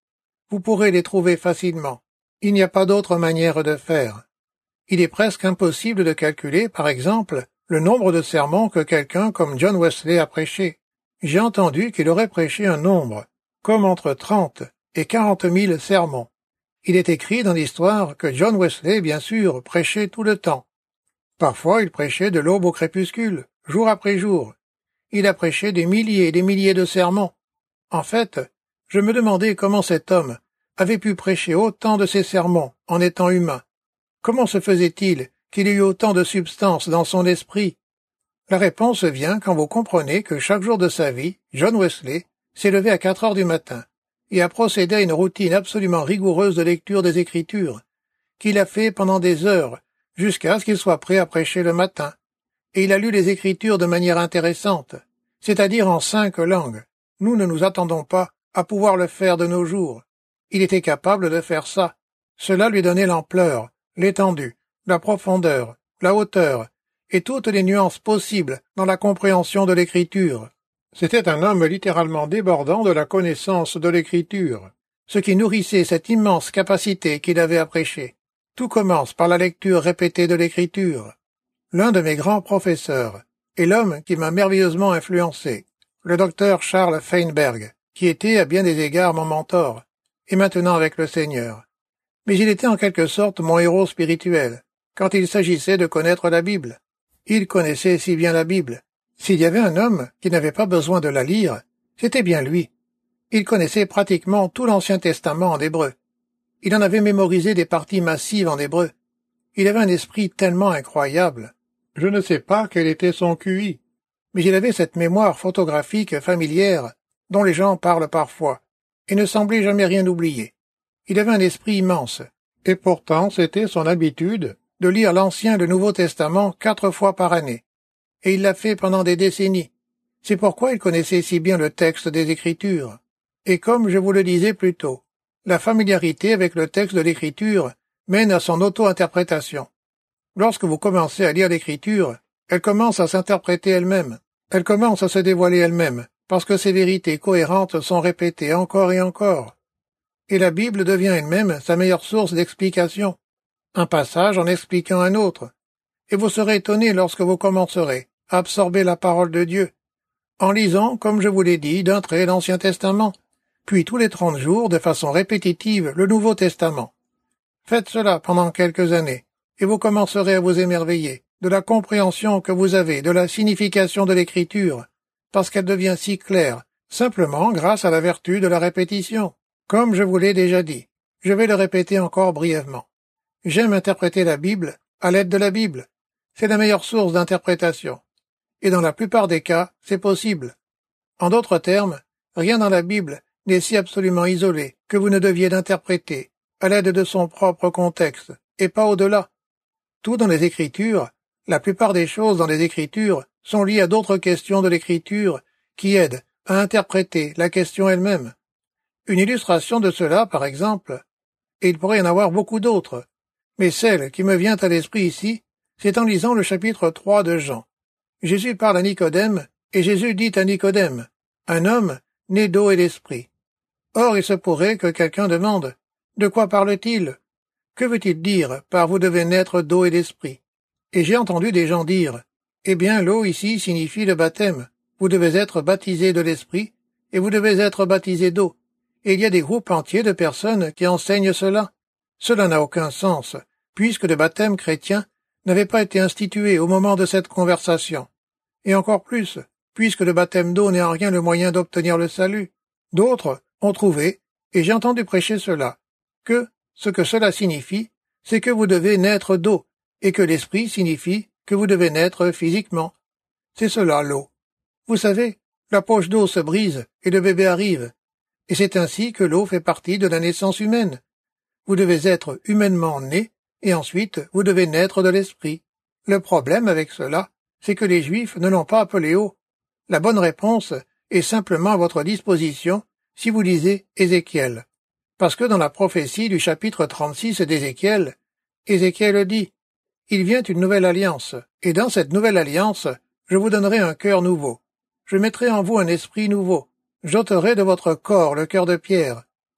Vous pourrez les trouver facilement. Il n'y a pas d'autre manière de faire. Il est presque impossible de calculer, par exemple, le nombre de sermons que quelqu'un comme John Wesley a prêché. J'ai entendu qu'il aurait prêché un nombre, comme entre trente et quarante mille sermons. Il est écrit dans l'histoire que John Wesley, bien sûr, prêchait tout le temps. Parfois, il prêchait de l'aube au crépuscule, jour après jour. Il a prêché des milliers et des milliers de sermons. En fait, je me demandais comment cet homme avait pu prêcher autant de ces sermons en étant humain. Comment se faisait-il qu'il ait eu autant de substance dans son esprit? La réponse vient quand vous comprenez que chaque jour de sa vie, John Wesley s'est levé à quatre heures du matin et a procédé à une routine absolument rigoureuse de lecture des Écritures, qu'il a fait pendant des heures, jusqu'à ce qu'il soit prêt à prêcher le matin. Et il a lu les Écritures de manière intéressante, c'est-à-dire en cinq langues. Nous ne nous attendons pas à pouvoir le faire de nos jours. Il était capable de faire ça. Cela lui donnait l'ampleur, l'étendue, la profondeur, la hauteur, et toutes les nuances possibles dans la compréhension de l'Écriture. C'était un homme littéralement débordant de la connaissance de l'Écriture, ce qui nourrissait cette immense capacité qu'il avait à prêcher. Tout commence par la lecture répétée de l'Écriture. L'un de mes grands professeurs est l'homme qui m'a merveilleusement influencé, le docteur Charles Feinberg, qui était à bien des égards mon mentor, et maintenant avec le Seigneur. Mais il était en quelque sorte mon héros spirituel, quand il s'agissait de connaître la Bible. Il connaissait si bien la Bible. S'il y avait un homme qui n'avait pas besoin de la lire, c'était bien lui. Il connaissait pratiquement tout l'Ancien Testament en hébreu. Il en avait mémorisé des parties massives en hébreu. Il avait un esprit tellement incroyable. Je ne sais pas quel était son Q I, mais il avait cette mémoire photographique familière dont les gens parlent parfois, et ne semblait jamais rien oublier. Il avait un esprit immense, et pourtant c'était son habitude de lire l'Ancien et le Nouveau Testament quatre fois par année. Et il l'a fait pendant des décennies. C'est pourquoi il connaissait si bien le texte des Écritures. Et comme je vous le disais plus tôt, la familiarité avec le texte de l'Écriture mène à son auto-interprétation. Lorsque vous commencez à lire l'Écriture, elle commence à s'interpréter elle-même. Elle commence à se dévoiler elle-même, parce que ses vérités cohérentes sont répétées encore et encore. Et la Bible devient elle-même sa meilleure source d'explication. Un passage en expliquant un autre. Et vous serez étonné lorsque vous commencerez à absorber la parole de Dieu, en lisant, comme je vous l'ai dit, d'un trait l'Ancien Testament, puis tous les trente jours, de façon répétitive, le Nouveau Testament. Faites cela pendant quelques années, et vous commencerez à vous émerveiller de la compréhension que vous avez de la signification de l'Écriture, parce qu'elle devient si claire, simplement grâce à la vertu de la répétition. Comme je vous l'ai déjà dit, je vais le répéter encore brièvement. J'aime interpréter la Bible à l'aide de la Bible. C'est la meilleure source d'interprétation. Et dans la plupart des cas, c'est possible. En d'autres termes, rien dans la Bible n'est si absolument isolé que vous ne deviez l'interpréter à l'aide de son propre contexte, et pas au-delà. Tout dans les Écritures, la plupart des choses dans les Écritures sont liées à d'autres questions de l'Écriture qui aident à interpréter la question elle-même. Une illustration de cela, par exemple, et il pourrait y en avoir beaucoup d'autres, mais celle qui me vient à l'esprit ici, c'est en lisant le chapitre trois de Jean. Jésus parle à Nicodème, et Jésus dit à Nicodème, un homme né d'eau et d'esprit. Or, il se pourrait que quelqu'un demande, de quoi parle-t-il? Que veut-il dire par vous devez naître d'eau et d'esprit? Et j'ai entendu des gens dire, eh bien, l'eau ici signifie le baptême. Vous devez être baptisé de l'esprit, et vous devez être baptisé d'eau. Et il y a des groupes entiers de personnes qui enseignent cela. Cela n'a aucun sens, puisque le baptême chrétien n'avait pas été institué au moment de cette conversation. Et encore plus, puisque le baptême d'eau n'est en rien le moyen d'obtenir le salut. D'autres ont trouvé, et j'ai entendu prêcher cela, que ce que cela signifie, c'est que vous devez naître d'eau, et que l'esprit signifie que vous devez naître physiquement. C'est cela l'eau. Vous savez, la poche d'eau se brise et le bébé arrive. Et c'est ainsi que l'eau fait partie de la naissance humaine. Vous devez être humainement né, et ensuite vous devez naître de l'esprit. Le problème avec cela, c'est que les Juifs ne l'ont pas appelé eau. La bonne réponse est simplement à votre disposition si vous lisez Ézéchiel. Parce que dans la prophétie du chapitre trente-six d'Ézéchiel, Ézéchiel dit « Il vient une nouvelle alliance, et dans cette nouvelle alliance, je vous donnerai un cœur nouveau. Je mettrai en vous un esprit nouveau. J'ôterai de votre corps le cœur de pierre,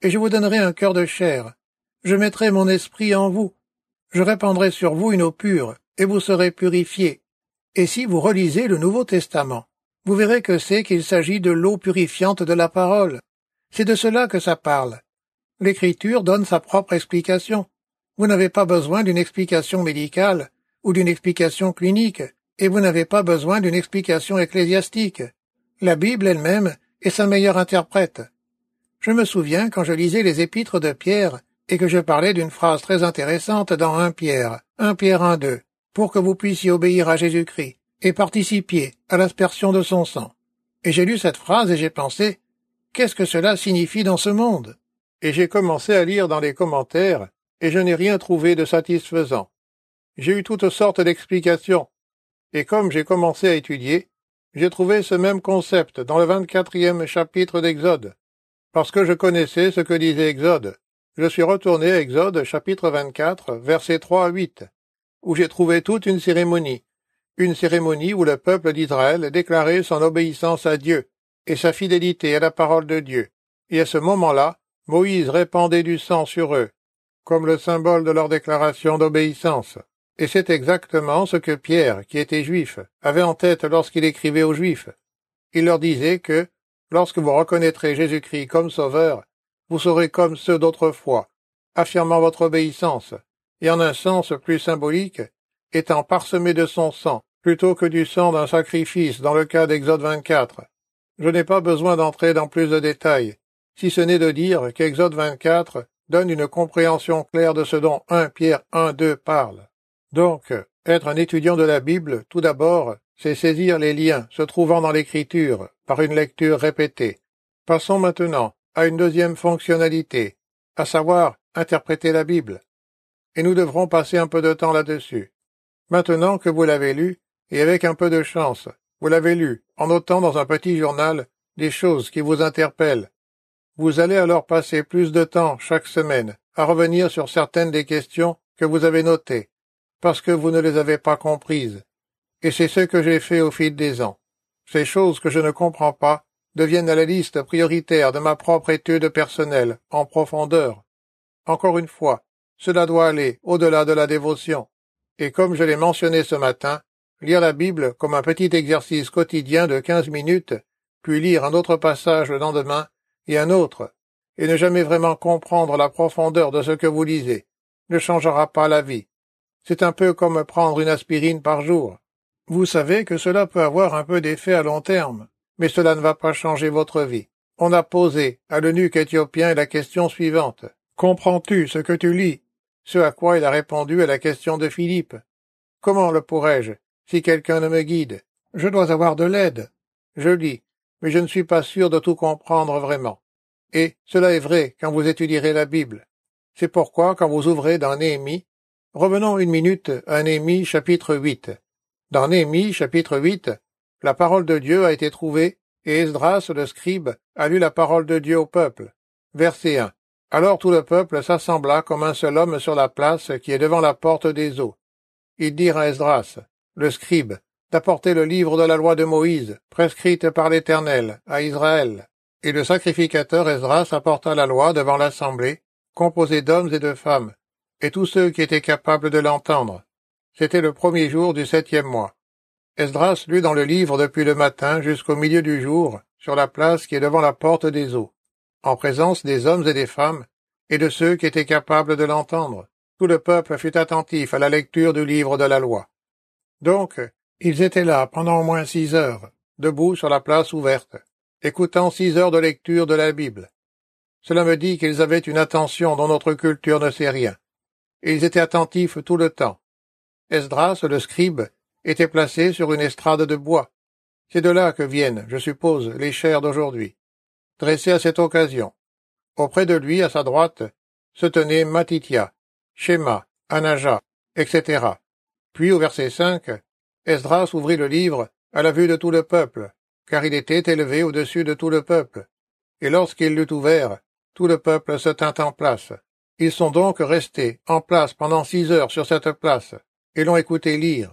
et je vous donnerai un cœur de chair. Je mettrai mon esprit en vous. Je répandrai sur vous une eau pure, et vous serez purifiés. Et si vous relisez le Nouveau Testament, vous verrez que c'est qu'il s'agit de l'eau purifiante de la parole. C'est de cela que ça parle. L'Écriture donne sa propre explication. Vous n'avez pas besoin d'une explication médicale ou d'une explication clinique, et vous n'avez pas besoin d'une explication ecclésiastique. La Bible elle-même est sa meilleure interprète. Je me souviens quand je lisais les épîtres de Pierre et que je parlais d'une phrase très intéressante dans un Pierre, un Pierre un deux, pour que vous puissiez obéir à Jésus-Christ et participiez à l'aspersion de son sang. Et j'ai lu cette phrase et j'ai pensé, qu'est-ce que cela signifie dans ce monde? Et j'ai commencé à lire dans les commentaires, et je n'ai rien trouvé de satisfaisant. J'ai eu toutes sortes d'explications, et comme j'ai commencé à étudier, j'ai trouvé ce même concept dans le vingt-quatrième chapitre d'Exode. Parce que je connaissais ce que disait Exode, je suis retourné à Exode chapitre vingt-quatre, versets trois à huit, où j'ai trouvé toute une cérémonie, une cérémonie où le peuple d'Israël déclarait son obéissance à Dieu et sa fidélité à la parole de Dieu. Et à ce moment-là, Moïse répandait du sang sur eux, comme le symbole de leur déclaration d'obéissance. Et c'est exactement ce que Pierre, qui était juif, avait en tête lorsqu'il écrivait aux Juifs. Il leur disait que, lorsque vous reconnaîtrez Jésus-Christ comme sauveur, vous serez comme ceux d'autrefois, affirmant votre obéissance, et en un sens plus symbolique, étant parsemés de son sang, plutôt que du sang d'un sacrifice dans le cas d'Exode vingt-quatre. Je n'ai pas besoin d'entrer dans plus de détails, si ce n'est de dire qu'Exode vingt-quatre donne une compréhension claire de ce dont un Pierre un deux parle. Donc, être un étudiant de la Bible, tout d'abord, c'est saisir les liens se trouvant dans l'Écriture, par une lecture répétée. Passons maintenant à une deuxième fonctionnalité, à savoir interpréter la Bible. Et nous devrons passer un peu de temps là-dessus. Maintenant que vous l'avez lu, et avec un peu de chance, vous l'avez lu en notant dans un petit journal des choses qui vous interpellent. Vous allez alors passer plus de temps chaque semaine à revenir sur certaines des questions que vous avez notées, parce que vous ne les avez pas comprises. Et c'est ce que j'ai fait au fil des ans. Ces choses que je ne comprends pas deviennent à la liste prioritaire de ma propre étude personnelle, en profondeur. Encore une fois, cela doit aller au-delà de la dévotion. Et comme je l'ai mentionné ce matin, lire la Bible comme un petit exercice quotidien de quinze minutes, puis lire un autre passage le lendemain, et un autre, et ne jamais vraiment comprendre la profondeur de ce que vous lisez, ne changera pas la vie. C'est un peu comme prendre une aspirine par jour. Vous savez que cela peut avoir un peu d'effet à long terme, mais cela ne va pas changer votre vie. On a posé à l'eunuque éthiopien la question suivante. Comprends-tu ce que tu lis? Ce à quoi il a répondu à la question de Philippe. Comment le pourrais-je, si quelqu'un ne me guide? Je dois avoir de l'aide. Je lis, mais je ne suis pas sûr de tout comprendre vraiment. Et cela est vrai quand vous étudierez la Bible. C'est pourquoi, quand vous ouvrez dans Néhémie, revenons une minute à Néhémie chapitre huit. Dans Néhémie chapitre huit, la parole de Dieu a été trouvée, et Esdras le scribe a lu la parole de Dieu au peuple. Verset un. Alors tout le peuple s'assembla comme un seul homme sur la place qui est devant la porte des eaux. Ils dirent à Esdras, le scribe, d'apporter le livre de la loi de Moïse, prescrite par l'Éternel, à Israël. Et le sacrificateur Esdras apporta la loi devant l'assemblée, composée d'hommes et de femmes, et tous ceux qui étaient capables de l'entendre. C'était le premier jour du septième mois. Esdras lut dans le livre depuis le matin jusqu'au milieu du jour, sur la place qui est devant la porte des eaux, en présence des hommes et des femmes, et de ceux qui étaient capables de l'entendre. Tout le peuple fut attentif à la lecture du livre de la loi. Donc, ils étaient là pendant au moins six heures, debout sur la place ouverte, écoutant six heures de lecture de la Bible. Cela me dit qu'ils avaient une attention dont notre culture ne sait rien. Et ils étaient attentifs tout le temps. Esdras, le scribe, était placé sur une estrade de bois. C'est de là que viennent, je suppose, les chairs d'aujourd'hui, dressées à cette occasion. Auprès de lui, à sa droite, se tenaient Matithia, Shema, Anaja, et cetera. Puis, au verset cinq, Esdras ouvrit le livre à la vue de tout le peuple, car il était élevé au-dessus de tout le peuple. Et lorsqu'il l'eut ouvert, tout le peuple se tint en place. Ils sont donc restés en place pendant six heures sur cette place, et l'ont écouté lire.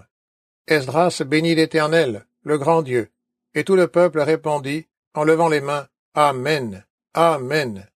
Esdras bénit l'Éternel, le grand Dieu, et tout le peuple répondit, en levant les mains, Amen, Amen.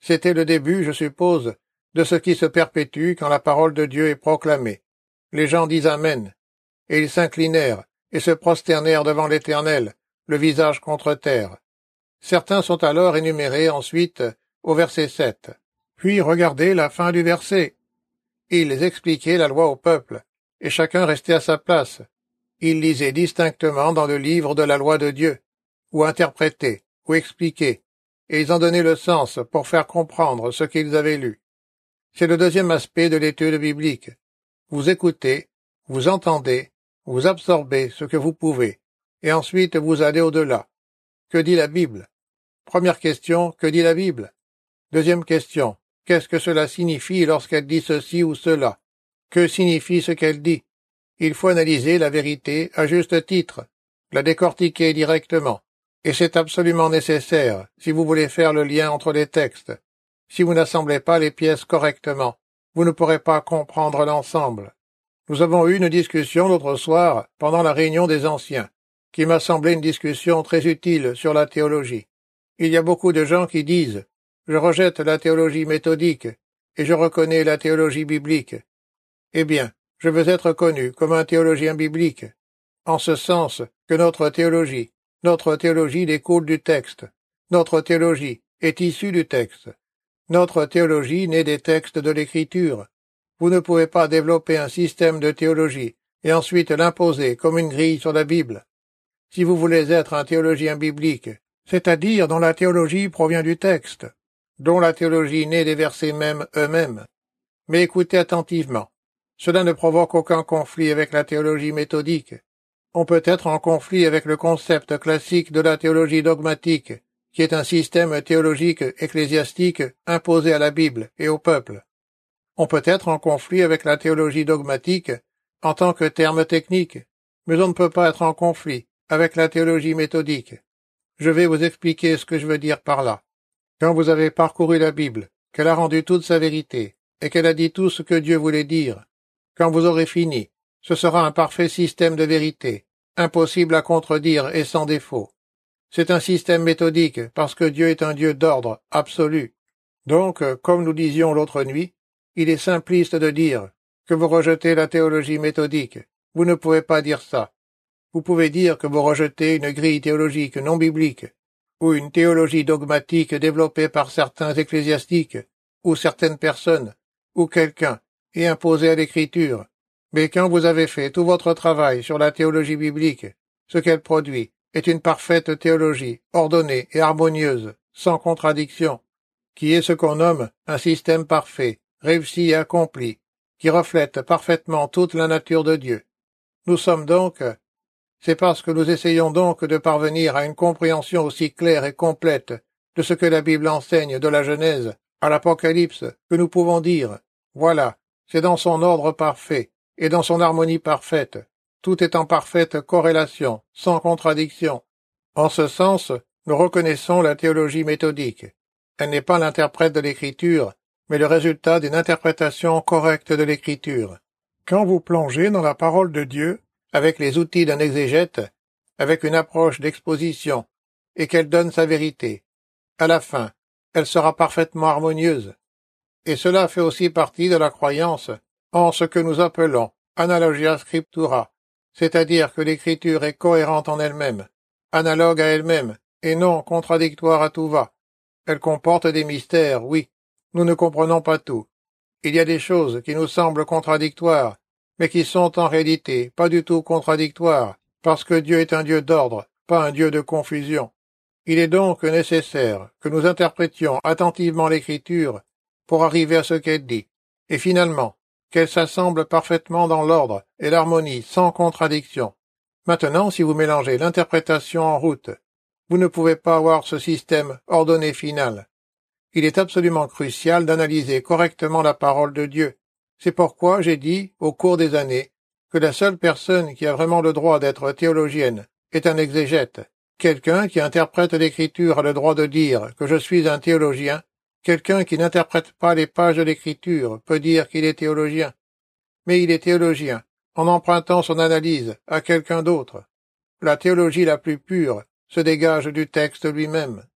C'était le début, je suppose, de ce qui se perpétue quand la parole de Dieu est proclamée. Les gens disent Amen, et ils s'inclinèrent et se prosternèrent devant l'Éternel, le visage contre terre. Certains sont alors énumérés ensuite au verset sept. Puis regardez la fin du verset. Ils expliquaient la loi au peuple, et chacun restait à sa place. Ils lisaient distinctement dans le livre de la loi de Dieu, ou interprétaient, ou expliquaient, et ils en donnaient le sens pour faire comprendre ce qu'ils avaient lu. C'est le deuxième aspect de l'étude biblique. Vous écoutez, vous entendez, vous absorbez ce que vous pouvez, et ensuite vous allez au-delà. Que dit la Bible? Première question, que dit la Bible? Deuxième question, qu'est-ce que cela signifie lorsqu'elle dit ceci ou cela? Que signifie ce qu'elle dit? Il faut analyser la vérité à juste titre, la décortiquer directement, et c'est absolument nécessaire si vous voulez faire le lien entre les textes. Si vous n'assemblez pas les pièces correctement, vous ne pourrez pas comprendre l'ensemble. Nous avons eu une discussion l'autre soir pendant la réunion des anciens, qui m'a semblé une discussion très utile sur la théologie. Il y a beaucoup de gens qui disent « Je rejette la théologie méthodique et je reconnais la théologie biblique ». Eh bien, je veux être connu comme un théologien biblique, en ce sens que notre théologie, notre théologie découle du texte, notre théologie est issue du texte, notre théologie naît des textes de l'Écriture. Vous ne pouvez pas développer un système de théologie et ensuite l'imposer comme une grille sur la Bible. Si vous voulez être un théologien biblique, c'est-à-dire dont la théologie provient du texte, dont la théologie naît des versets mêmes eux-mêmes. Mais écoutez attentivement. Cela ne provoque aucun conflit avec la théologie méthodique. On peut être en conflit avec le concept classique de la théologie dogmatique, qui est un système théologique ecclésiastique imposé à la Bible et au peuple. On peut être en conflit avec la théologie dogmatique en tant que terme technique, mais on ne peut pas être en conflit avec la théologie méthodique. Je vais vous expliquer ce que je veux dire par là. Quand vous avez parcouru la Bible, qu'elle a rendu toute sa vérité, et qu'elle a dit tout ce que Dieu voulait dire, quand vous aurez fini, ce sera un parfait système de vérité, impossible à contredire et sans défaut. C'est un système méthodique parce que Dieu est un Dieu d'ordre absolu. Donc, comme nous disions l'autre nuit, il est simpliste de dire que vous rejetez la théologie méthodique. Vous ne pouvez pas dire ça. Vous pouvez dire que vous rejetez une grille théologique non biblique, ou une théologie dogmatique développée par certains ecclésiastiques, ou certaines personnes, ou quelqu'un, et imposée à l'Écriture. Mais quand vous avez fait tout votre travail sur la théologie biblique, ce qu'elle produit est une parfaite théologie, ordonnée et harmonieuse, sans contradiction, qui est ce qu'on nomme un système parfait, réussi et accompli, qui reflète parfaitement toute la nature de Dieu. Nous sommes donc, c'est parce que nous essayons donc de parvenir à une compréhension aussi claire et complète de ce que la Bible enseigne de la Genèse à l'Apocalypse que nous pouvons dire, voilà, c'est dans son ordre parfait et dans son harmonie parfaite. Tout est en parfaite corrélation, sans contradiction. En ce sens, nous reconnaissons la théologie méthodique. Elle n'est pas l'interprète de l'Écriture, mais le résultat d'une interprétation correcte de l'Écriture. Quand vous plongez dans la parole de Dieu, avec les outils d'un exégète, avec une approche d'exposition, et qu'elle donne sa vérité, à la fin, elle sera parfaitement harmonieuse. Et cela fait aussi partie de la croyance en ce que nous appelons analogia scriptura, c'est-à-dire que l'Écriture est cohérente en elle-même, analogue à elle-même, et non contradictoire à tout va. Elle comporte des mystères, oui, nous ne comprenons pas tout. Il y a des choses qui nous semblent contradictoires, mais qui sont en réalité pas du tout contradictoires, parce que Dieu est un Dieu d'ordre, pas un Dieu de confusion. Il est donc nécessaire que nous interprétions attentivement l'Écriture pour arriver à ce qu'elle dit, et finalement, qu'elle s'assemble parfaitement dans l'ordre et l'harmonie sans contradiction. Maintenant, si vous mélangez l'interprétation en route, vous ne pouvez pas avoir ce système ordonné final. Il est absolument crucial d'analyser correctement la parole de Dieu. C'est pourquoi j'ai dit, au cours des années, que la seule personne qui a vraiment le droit d'être théologienne est un exégète. Quelqu'un qui interprète l'Écriture a le droit de dire que je suis un théologien. Quelqu'un qui n'interprète pas les pages de l'Écriture peut dire qu'il est théologien. Mais il est théologien en empruntant son analyse à quelqu'un d'autre. La théologie la plus pure se dégage du texte lui-même.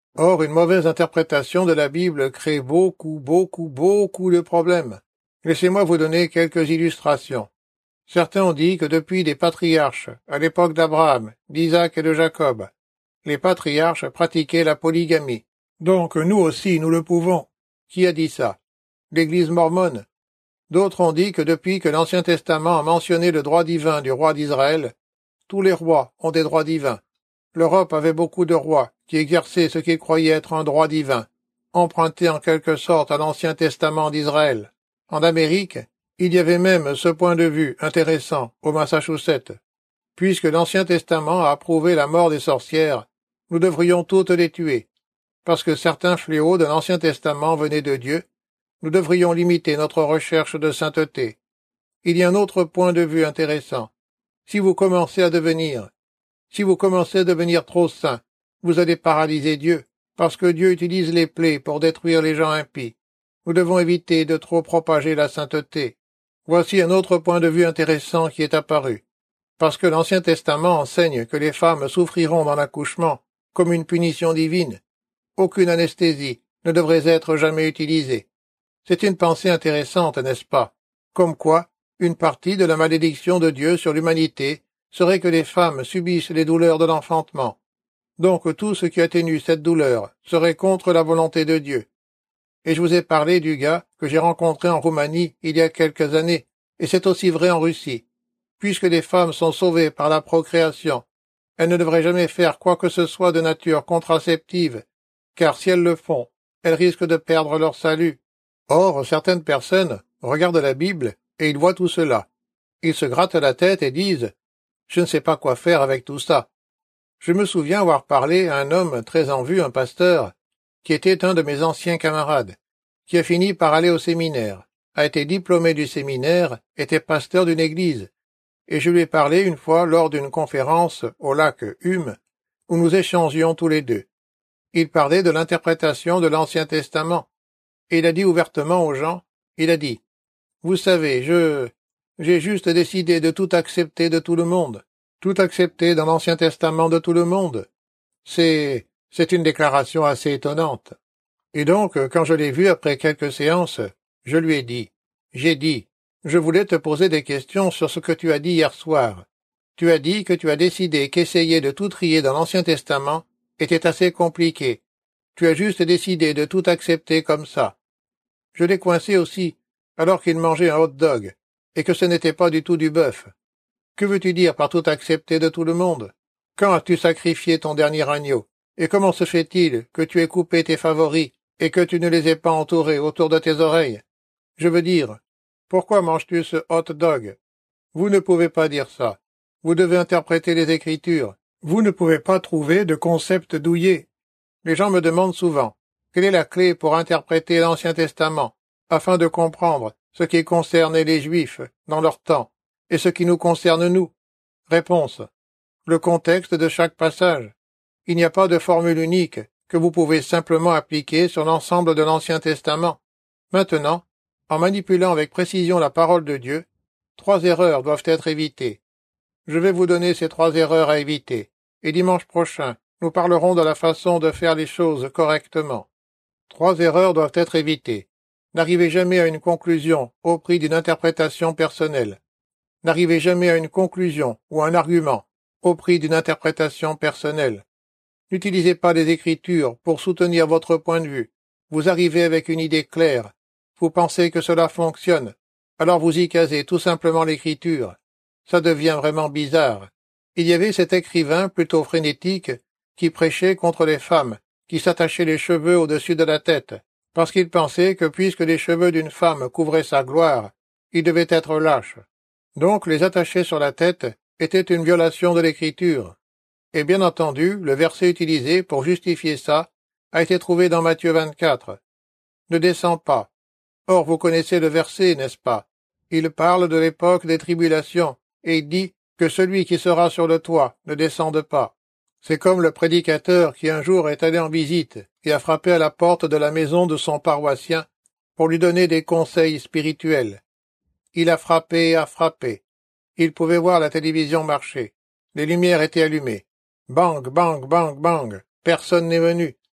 Or, une mauvaise interprétation de la Bible crée beaucoup, beaucoup, beaucoup de problèmes. Laissez-moi vous donner quelques illustrations. Certains ont dit que depuis les patriarches, à l'époque d'Abraham, d'Isaac et de Jacob, les patriarches pratiquaient la polygamie. Donc nous aussi, nous le pouvons. Qui a dit ça? L'Église mormone. D'autres ont dit que depuis que l'Ancien Testament a mentionné le droit divin du roi d'Israël, tous les rois ont des droits divins. L'Europe avait beaucoup de rois qui exerçaient ce qu'ils croyaient être un droit divin, emprunté en quelque sorte à l'Ancien Testament d'Israël. En Amérique, il y avait même ce point de vue intéressant au Massachusetts. Puisque l'Ancien Testament a approuvé la mort des sorcières, nous devrions toutes les tuer. Parce que certains fléaux de l'Ancien Testament venaient de Dieu, nous devrions limiter notre recherche de sainteté. Il y a un autre point de vue intéressant. Si vous commencez à devenir, si vous commencez à devenir trop saint, vous allez paralyser Dieu, parce que Dieu utilise les plaies pour détruire les gens impies. Nous devons éviter de trop propager la sainteté. Voici un autre point de vue intéressant qui est apparu. Parce que l'Ancien Testament enseigne que les femmes souffriront dans l'accouchement, comme une punition divine. Aucune anesthésie ne devrait être jamais utilisée. C'est une pensée intéressante, n'est-ce pas? Comme quoi, une partie de la malédiction de Dieu sur l'humanité serait que les femmes subissent les douleurs de l'enfantement. Donc tout ce qui atténue cette douleur serait contre la volonté de Dieu. Et je vous ai parlé du gars que j'ai rencontré en Roumanie il y a quelques années, et c'est aussi vrai en Russie. Puisque les femmes sont sauvées par la procréation, elles ne devraient jamais faire quoi que ce soit de nature contraceptive, car si elles le font, elles risquent de perdre leur salut. Or, certaines personnes regardent la Bible et ils voient tout cela. Ils se grattent la tête et disent « Je ne sais pas quoi faire avec tout ça ». Je me souviens avoir parlé à un homme très en vue, un pasteur, qui était un de mes anciens camarades, qui a fini par aller au séminaire, a été diplômé du séminaire, était pasteur d'une église, et je lui ai parlé une fois lors d'une conférence au lac Hume, où nous échangions tous les deux. Il parlait de l'interprétation de l'Ancien Testament, et il a dit ouvertement aux gens, il a dit, « Vous savez, je... j'ai juste décidé de tout accepter de tout le monde, tout accepter dans l'Ancien Testament de tout le monde. C'est... c'est une déclaration assez étonnante. » Et donc, quand je l'ai vu après quelques séances, je lui ai dit, j'ai dit, je voulais te poser des questions sur ce que tu as dit hier soir. Tu as dit que tu as décidé qu'essayer de tout trier dans l'Ancien Testament était assez compliqué. Tu as juste décidé de tout accepter comme ça. Je l'ai coincé aussi, alors qu'il mangeait un hot-dog, et que ce n'était pas du tout du bœuf. Que veux-tu dire par tout accepter de tout le monde? Quand as-tu sacrifié ton dernier agneau? Et comment se fait-il que tu aies coupé tes favoris et que tu ne les aies pas entourés autour de tes oreilles? Je veux dire, pourquoi manges-tu ce hot-dog? Vous ne pouvez pas dire ça. Vous devez interpréter les Écritures. Vous ne pouvez pas trouver de concept douillet. Les gens me demandent souvent, quelle est la clé pour interpréter l'Ancien Testament, afin de comprendre ce qui concernait les Juifs dans leur temps, et ce qui nous concerne nous? Réponse. Le contexte de chaque passage. Il n'y a pas de formule unique que vous pouvez simplement appliquer sur l'ensemble de l'Ancien Testament. Maintenant, en manipulant avec précision la parole de Dieu, trois erreurs doivent être évitées. Je vais vous donner ces trois erreurs à éviter, et dimanche prochain, nous parlerons de la façon de faire les choses correctement. Trois erreurs doivent être évitées. N'arrivez jamais à une conclusion au prix d'une interprétation personnelle. N'arrivez jamais à une conclusion ou un argument au prix d'une interprétation personnelle. N'utilisez pas les Écritures pour soutenir votre point de vue. Vous arrivez avec une idée claire. Vous pensez que cela fonctionne. Alors vous y casez tout simplement l'Écriture. Ça devient vraiment bizarre. Il y avait cet écrivain plutôt frénétique qui prêchait contre les femmes, qui s'attachaient les cheveux au-dessus de la tête, parce qu'il pensait que puisque les cheveux d'une femme couvraient sa gloire, il devait être lâche. Donc les attacher sur la tête était une violation de l'Écriture. Et bien entendu, le verset utilisé pour justifier ça a été trouvé dans Matthieu vingt-quatre. Ne descends pas. Or vous connaissez le verset, n'est-ce pas? Il parle de l'époque des tribulations, et il dit que celui qui sera sur le toit ne descende pas. C'est comme le prédicateur qui un jour est allé en visite et a frappé à la porte de la maison de son paroissien pour lui donner des conseils spirituels. Il a frappé et a frappé. Il pouvait voir la télévision marcher. Les lumières étaient allumées. Bang, bang, bang, bang. Personne n'est venu.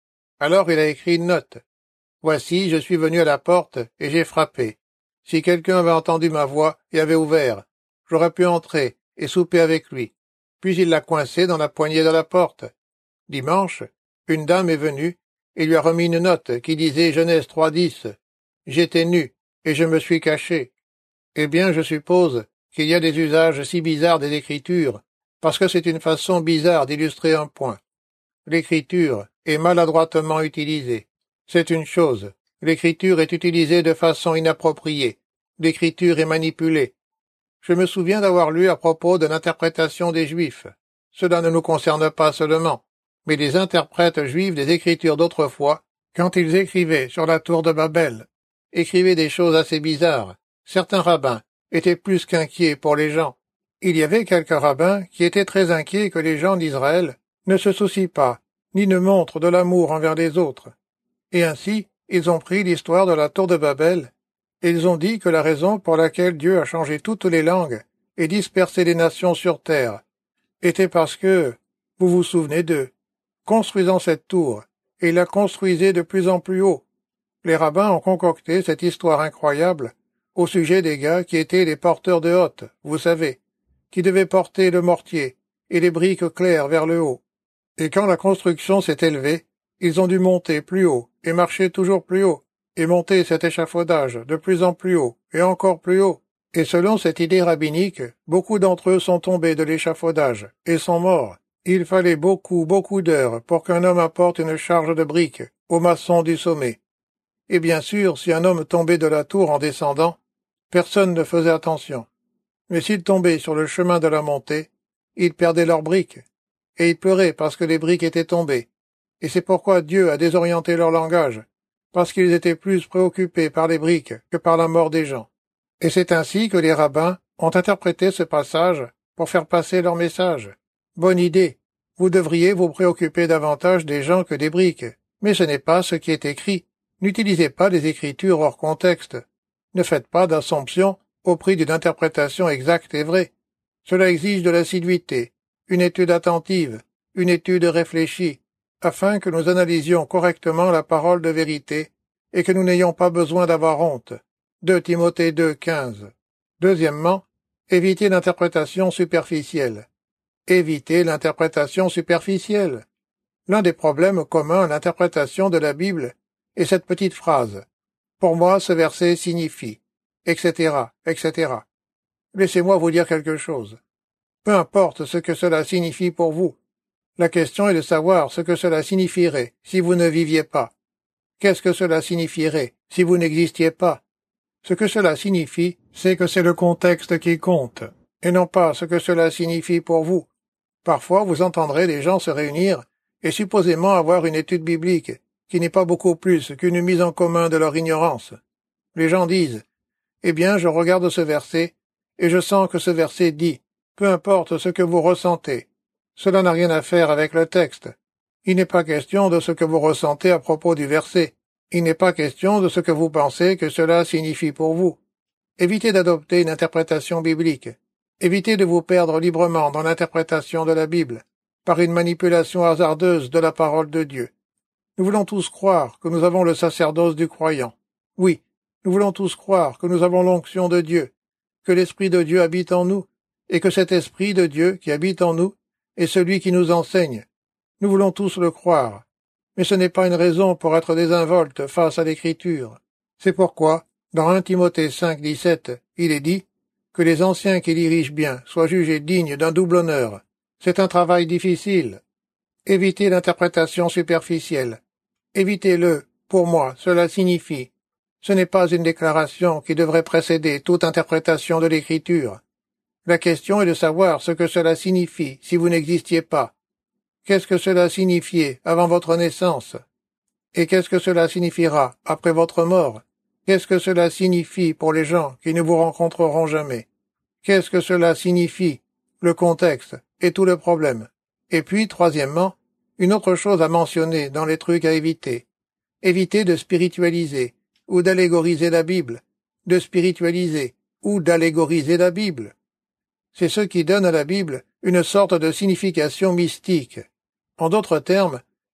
Alors il a écrit une note. Voici, je suis venu à la porte et j'ai frappé. Si quelqu'un avait entendu ma voix et avait ouvert, j'aurais pu entrer et souper avec lui. Puis il l'a coincé dans la poignée de la porte. Dimanche, une dame est venue et lui a remis une note qui disait Genèse trois dix. J'étais nu et je me suis caché. Eh bien, je suppose qu'il y a des usages si bizarres des Écritures, parce que c'est une façon bizarre d'illustrer un point. L'Écriture est maladroitement utilisée. C'est une chose. L'Écriture est utilisée de façon inappropriée. L'Écriture est manipulée. Je me souviens d'avoir lu à propos de l'interprétation des Juifs. Cela ne nous concerne pas seulement, mais les interprètes juifs des Écritures d'autrefois, quand ils écrivaient sur la tour de Babel, écrivaient des choses assez bizarres. Certains rabbins étaient plus qu'inquiets pour les gens. Il y avait quelques rabbins qui étaient très inquiets que les gens d'Israël ne se soucient pas, ni ne montrent de l'amour envers les autres. Et ainsi, ils ont pris l'histoire de la tour de Babel, et ils ont dit que la raison pour laquelle Dieu a changé toutes les langues et dispersé les nations sur terre était parce que, vous vous souvenez d'eux, construisant cette tour, et ils la construisaient de plus en plus haut. Les rabbins ont concocté cette histoire incroyable au sujet des gars qui étaient les porteurs de hottes, vous savez, qui devaient porter le mortier et les briques claires vers le haut. Et quand la construction s'est élevée, ils ont dû monter plus haut et marcher toujours plus haut, et monter cet échafaudage de plus en plus haut et encore plus haut. Et selon cette idée rabbinique, beaucoup d'entre eux sont tombés de l'échafaudage et sont morts. Il fallait beaucoup, beaucoup d'heures pour qu'un homme apporte une charge de briques au maçon du sommet. Et bien sûr, si un homme tombait de la tour en descendant, personne ne faisait attention. Mais s'il tombait sur le chemin de la montée, ils perdaient leurs briques, et ils pleuraient parce que les briques étaient tombées. Et c'est pourquoi Dieu a désorienté leur langage, parce qu'ils étaient plus préoccupés par les briques que par la mort des gens. Et c'est ainsi que les rabbins ont interprété ce passage pour faire passer leur message. Bonne idée. Vous devriez vous préoccuper davantage des gens que des briques. Mais ce n'est pas ce qui est écrit. N'utilisez pas les Écritures hors contexte. Ne faites pas d'assomption au prix d'une interprétation exacte et vraie. Cela exige de l'assiduité, une étude attentive, une étude réfléchie, afin que nous analysions correctement la parole de vérité et que nous n'ayons pas besoin d'avoir honte. deux Timothée deux, quinze. Deuxièmement, évitez l'interprétation superficielle. Évitez l'interprétation superficielle. L'un des problèmes communs à l'interprétation de la Bible est cette petite phrase. Pour moi, ce verset signifie, et cetera, et cetera. Laissez-moi vous dire quelque chose. Peu importe ce que cela signifie pour vous. La question est de savoir ce que cela signifierait si vous ne viviez pas. Qu'est-ce que cela signifierait si vous n'existiez pas? Ce que cela signifie, c'est que c'est le contexte qui compte, et non pas ce que cela signifie pour vous. Parfois, vous entendrez des gens se réunir et supposément avoir une étude biblique, qui n'est pas beaucoup plus qu'une mise en commun de leur ignorance. Les gens disent, « Eh bien, je regarde ce verset, et je sens que ce verset dit, peu importe ce que vous ressentez. Cela n'a rien à faire avec le texte. Il n'est pas question de ce que vous ressentez à propos du verset. Il n'est pas question de ce que vous pensez que cela signifie pour vous. Évitez d'adopter une interprétation biblique. Évitez de vous perdre librement dans l'interprétation de la Bible, par une manipulation hasardeuse de la parole de Dieu. Nous voulons tous croire que nous avons le sacerdoce du croyant. Oui, nous voulons tous croire que nous avons l'onction de Dieu, que l'Esprit de Dieu habite en nous, et que cet Esprit de Dieu qui habite en nous est celui qui nous enseigne. Nous voulons tous le croire, mais ce n'est pas une raison pour être désinvolte face à l'Écriture. C'est pourquoi, dans un Timothée cinq, dix-sept, il est dit que les anciens qui dirigent bien soient jugés dignes d'un double honneur. C'est un travail difficile. Évitez l'interprétation superficielle. Évitez-le. Pour moi, cela signifie. Ce n'est pas une déclaration qui devrait précéder toute interprétation de l'Écriture. La question est de savoir ce que cela signifie si vous n'existiez pas. Qu'est-ce que cela signifiait avant votre naissance? Et qu'est-ce que cela signifiera après votre mort? Qu'est-ce que cela signifie pour les gens qui ne vous rencontreront jamais? Qu'est-ce que cela signifie? Le contexte et tout le problème. Et puis, troisièmement, une autre chose à mentionner dans les trucs à éviter. Évitez de spiritualiser ou d'allégoriser la Bible, de spiritualiser ou d'allégoriser la Bible. C'est ce qui donne à la Bible une sorte de signification mystique. En d'autres termes,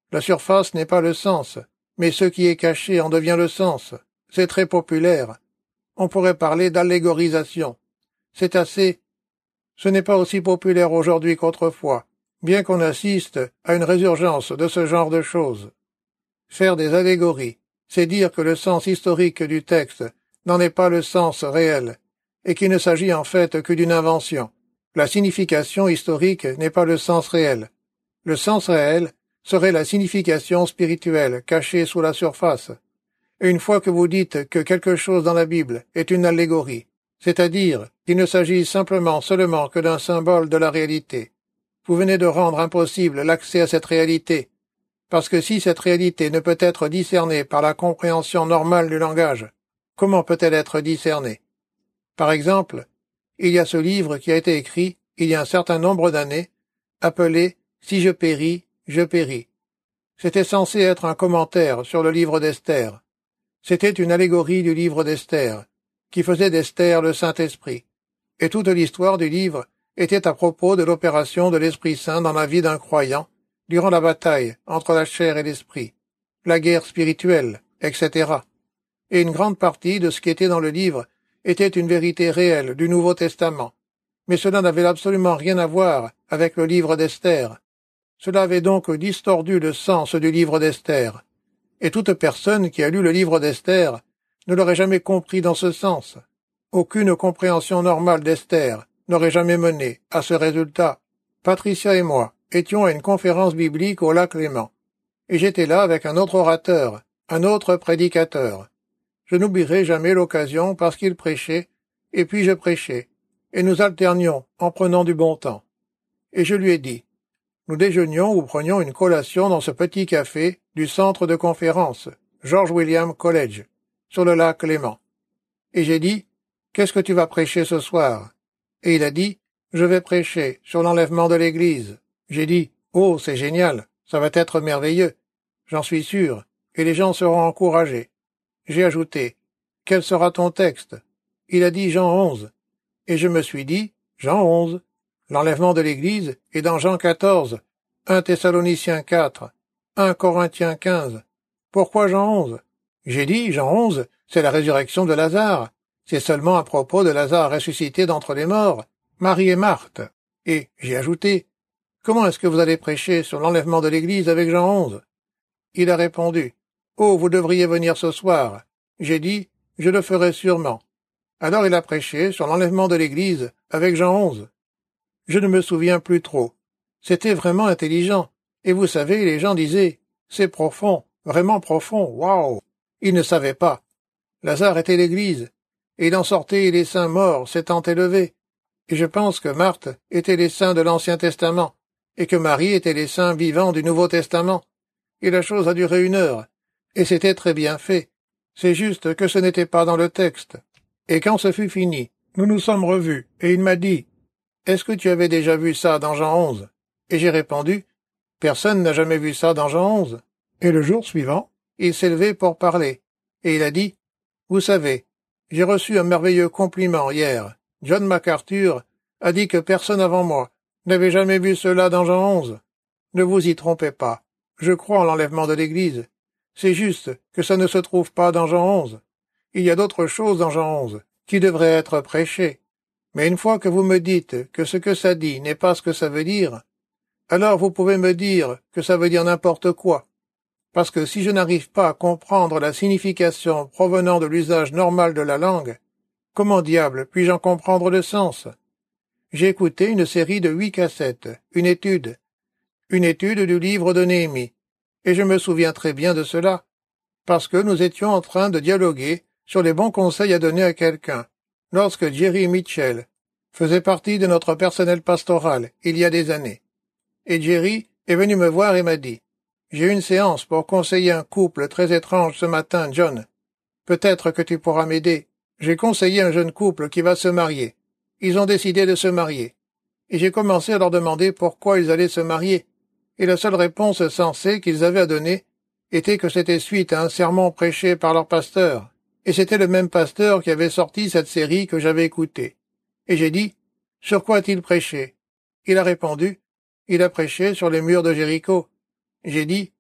La surface n'est pas le sens, mais ce qui est caché en devient le sens. C'est très populaire. On pourrait parler d'allégorisation. C'est assez. Ce n'est pas aussi populaire aujourd'hui qu'autrefois, bien qu'on assiste à une résurgence de ce genre de choses. Faire des allégories, c'est dire que le sens historique du texte n'en est pas le sens réel, et qu'il ne s'agit en fait que d'une invention. La signification historique n'est pas le sens réel. Le sens réel serait la signification spirituelle cachée sous la surface. Et une fois que vous dites que quelque chose dans la Bible est une allégorie, c'est-à-dire qu'il ne s'agit simplement seulement que d'un symbole de la réalité, vous venez de rendre impossible l'accès à cette réalité, parce que si cette réalité ne peut être discernée par la compréhension normale du langage, comment peut-elle être discernée? Par exemple, il y a ce livre qui a été écrit il y a un certain nombre d'années, appelé « Si je péris, je péris ». C'était censé être un commentaire sur le livre d'Esther. C'était une allégorie du livre d'Esther, qui faisait d'Esther le Saint-Esprit. Et toute l'histoire du livre était à propos de l'opération de l'Esprit Saint dans la vie d'un croyant, durant la bataille entre la chair et l'esprit, la guerre spirituelle, et cetera. Et une grande partie de ce qui était dans le livre était une vérité réelle du Nouveau Testament. Mais cela n'avait absolument rien à voir avec le livre d'Esther. Cela avait donc distordu le sens du livre d'Esther. Et toute personne qui a lu le livre d'Esther ne l'aurait jamais compris dans ce sens. Aucune compréhension normale d'Esther n'aurait jamais mené à ce résultat. Patricia et moi étions à une conférence biblique au lac Léman. Et j'étais là avec un autre orateur, un autre prédicateur. Je n'oublierai jamais l'occasion parce qu'il prêchait, et puis je prêchais, et nous alternions en prenant du bon temps. Et je lui ai dit, nous déjeunions ou prenions une collation dans ce petit café du centre de conférence, George William College, sur le lac Léman. Et j'ai dit, qu'est-ce que tu vas prêcher ce soir? Et il a dit, je vais prêcher sur l'enlèvement de l'Église. J'ai dit, oh, c'est génial, ça va être merveilleux. J'en suis sûr, et les gens seront encouragés. J'ai ajouté, quel sera ton texte? Il a dit Jean onze. Et je me suis dit, Jean onze. L'enlèvement de l'Église est dans Jean quatorze, un Thessaloniciens quatre, un Corinthiens quinze. Pourquoi Jean onze? J'ai dit, Jean onze, c'est la résurrection de Lazare. C'est seulement à propos de Lazare ressuscité d'entre les morts, Marie et Marthe. Et j'ai ajouté, comment est-ce que vous allez prêcher sur l'enlèvement de l'Église avec Jean onze? Il a répondu, oh, vous devriez venir ce soir. J'ai dit, je le ferai sûrement. Alors il a prêché sur l'enlèvement de l'Église avec Jean onze. Je ne me souviens plus trop. C'était vraiment intelligent. Et vous savez, les gens disaient, c'est profond, vraiment profond, waouh. Ils ne savaient pas. Lazare était l'Église, et il en sortait les saints morts s'étant élevés. Et je pense que Marthe était les saints de l'Ancien Testament, et que Marie était les saints vivants du Nouveau Testament. Et la chose a duré une heure, et c'était très bien fait. C'est juste que ce n'était pas dans le texte. Et quand ce fut fini, nous nous sommes revus, et il m'a dit, est-ce que tu avais déjà vu ça dans Jean onze? Et j'ai répondu, personne n'a jamais vu ça dans Jean onze. Et le jour suivant, il s'est levé pour parler, et il a dit, vous savez, j'ai reçu un merveilleux compliment hier. John MacArthur a dit que personne avant moi n'avait jamais vu cela dans Jean onze. Ne vous y trompez pas. Je crois en l'enlèvement de l'Église. C'est juste que ça ne se trouve pas dans Jean onze. Il y a d'autres choses dans Jean onze qui devraient être prêchées. Mais une fois que vous me dites que ce que ça dit n'est pas ce que ça veut dire, alors vous pouvez me dire que ça veut dire n'importe quoi. Parce que si je n'arrive pas à comprendre la signification provenant de l'usage normal de la langue, comment diable puis-je en comprendre le sens? J'ai écouté une série de huit cassettes, une étude, une étude du livre de Néhémie, et je me souviens très bien de cela, parce que nous étions en train de dialoguer sur les bons conseils à donner à quelqu'un, lorsque Jerry Mitchell faisait partie de notre personnel pastoral il y a des années. Et Jerry est venu me voir et m'a dit, « J'ai une séance pour conseiller un couple très étrange ce matin, John. Peut-être que tu pourras m'aider. J'ai conseillé un jeune couple qui va se marier. Ils ont décidé de se marier. Et j'ai commencé à leur demander pourquoi ils allaient se marier. Et la seule réponse sensée qu'ils avaient à donner était que c'était suite à un sermon prêché par leur pasteur. Et c'était le même pasteur qui avait sorti cette série que j'avais écoutée. Et j'ai dit, « Sur quoi a-t-il prêché ?» Il a répondu, « Il a prêché sur les murs de Jéricho. » J'ai dit,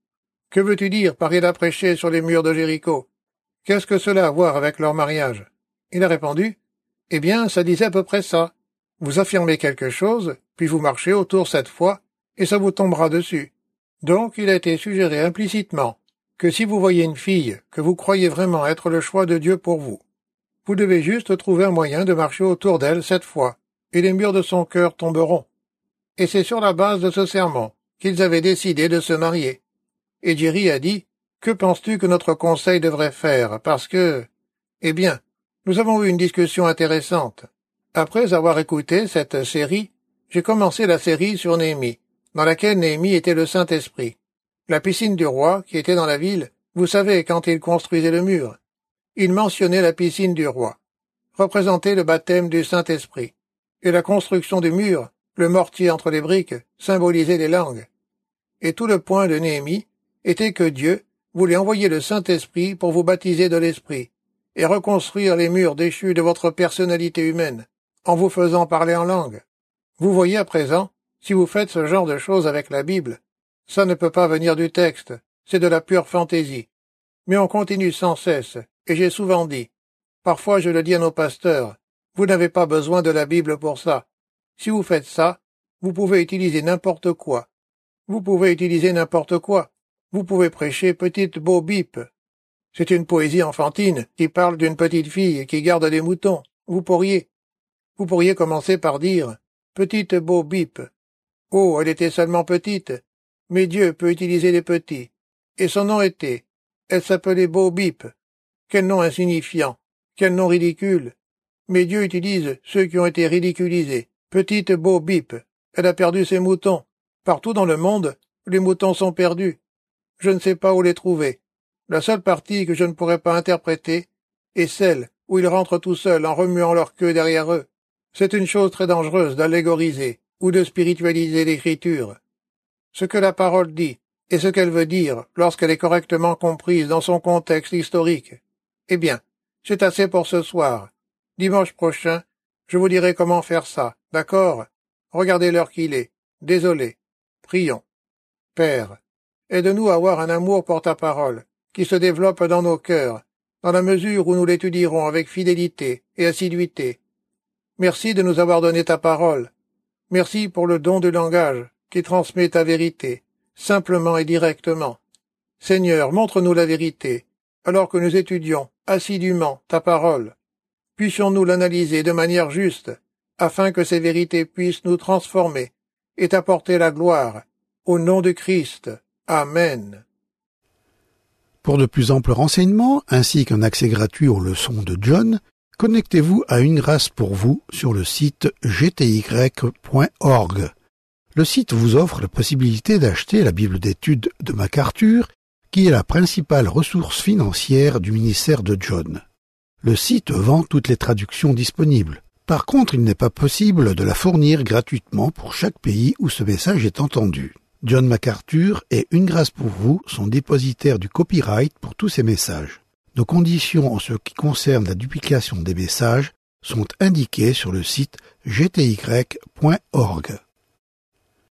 Que veux-tu dire par il a prêché sur les murs de Jéricho? Qu'est-ce que cela a à voir avec leur mariage? Il a répondu, eh bien, ça disait à peu près ça. Vous affirmez quelque chose, puis vous marchez autour cette fois, et ça vous tombera dessus. Donc, il a été suggéré implicitement que si vous voyez une fille que vous croyez vraiment être le choix de Dieu pour vous, vous devez juste trouver un moyen de marcher autour d'elle cette fois, et les murs de son cœur tomberont. Et c'est sur la base de ce serment qu'ils avaient décidé de se marier. Et Jerry a dit, « Que penses-tu que notre conseil devrait faire, parce que… » Eh bien, nous avons eu une discussion intéressante. Après avoir écouté cette série, j'ai commencé la série sur Néhémie, dans laquelle Néhémie était le Saint-Esprit. La piscine du roi, qui était dans la ville, vous savez, quand il construisait le mur. Il mentionnait la piscine du roi, représentait le baptême du Saint-Esprit, et la construction du mur, le mortier entre les briques, symbolisait les langues. Et tout le point de Néhémie était que Dieu voulait envoyer le Saint-Esprit pour vous baptiser de l'Esprit, et reconstruire les murs déchus de votre personnalité humaine, en vous faisant parler en langue. Vous voyez à présent, si vous faites ce genre de choses avec la Bible, ça ne peut pas venir du texte, c'est de la pure fantaisie. Mais on continue sans cesse, et j'ai souvent dit, parfois je le dis à nos pasteurs, vous n'avez pas besoin de la Bible pour ça. Si vous faites ça, vous pouvez utiliser n'importe quoi. Vous pouvez utiliser n'importe quoi. Vous pouvez prêcher petite Bo Bip. C'est une poésie enfantine qui parle d'une petite fille qui garde des moutons. Vous pourriez. Vous pourriez commencer par dire petite Bo Bip. Oh, elle était seulement petite, mais Dieu peut utiliser les petits. Et son nom était, elle s'appelait Bo Bip. Quel nom insignifiant, quel nom ridicule. Mais Dieu utilise ceux qui ont été ridiculisés. Petite Bo Bip, elle a perdu ses moutons. Partout dans le monde, les moutons sont perdus. Je ne sais pas où les trouver. La seule partie que je ne pourrais pas interpréter est celle où ils rentrent tout seuls en remuant leur queue derrière eux. C'est une chose très dangereuse d'allégoriser ou de spiritualiser l'écriture. Ce que la parole dit et ce qu'elle veut dire lorsqu'elle est correctement comprise dans son contexte historique. Eh bien, c'est assez pour ce soir. Dimanche prochain, je vous dirai comment faire ça, d'accord? Regardez l'heure qu'il est. Désolé. Prions. Père, aide-nous à avoir un amour pour ta parole, qui se développe dans nos cœurs, dans la mesure où nous l'étudierons avec fidélité et assiduité. Merci de nous avoir donné ta parole. Merci pour le don du langage, qui transmet ta vérité, simplement et directement. Seigneur, montre-nous la vérité, alors que nous étudions assidûment ta parole. Puissions-nous l'analyser de manière juste, afin que ces vérités puissent nous transformer et t'apporter la gloire, au nom de Christ. Amen. Pour de plus amples renseignements, ainsi qu'un accès gratuit aux leçons de John, connectez-vous à Une Grâce pour vous sur le site g t y point org. Le site vous offre la possibilité d'acheter la Bible d'études de MacArthur, qui est la principale ressource financière du ministère de John. Le site vend toutes les traductions disponibles. Par contre, il n'est pas possible de la fournir gratuitement pour chaque pays où ce message est entendu. John MacArthur et Une Grâce pour vous sont dépositaires du copyright pour tous ces messages. Nos conditions en ce qui concerne la duplication des messages sont indiquées sur le site g t y point org.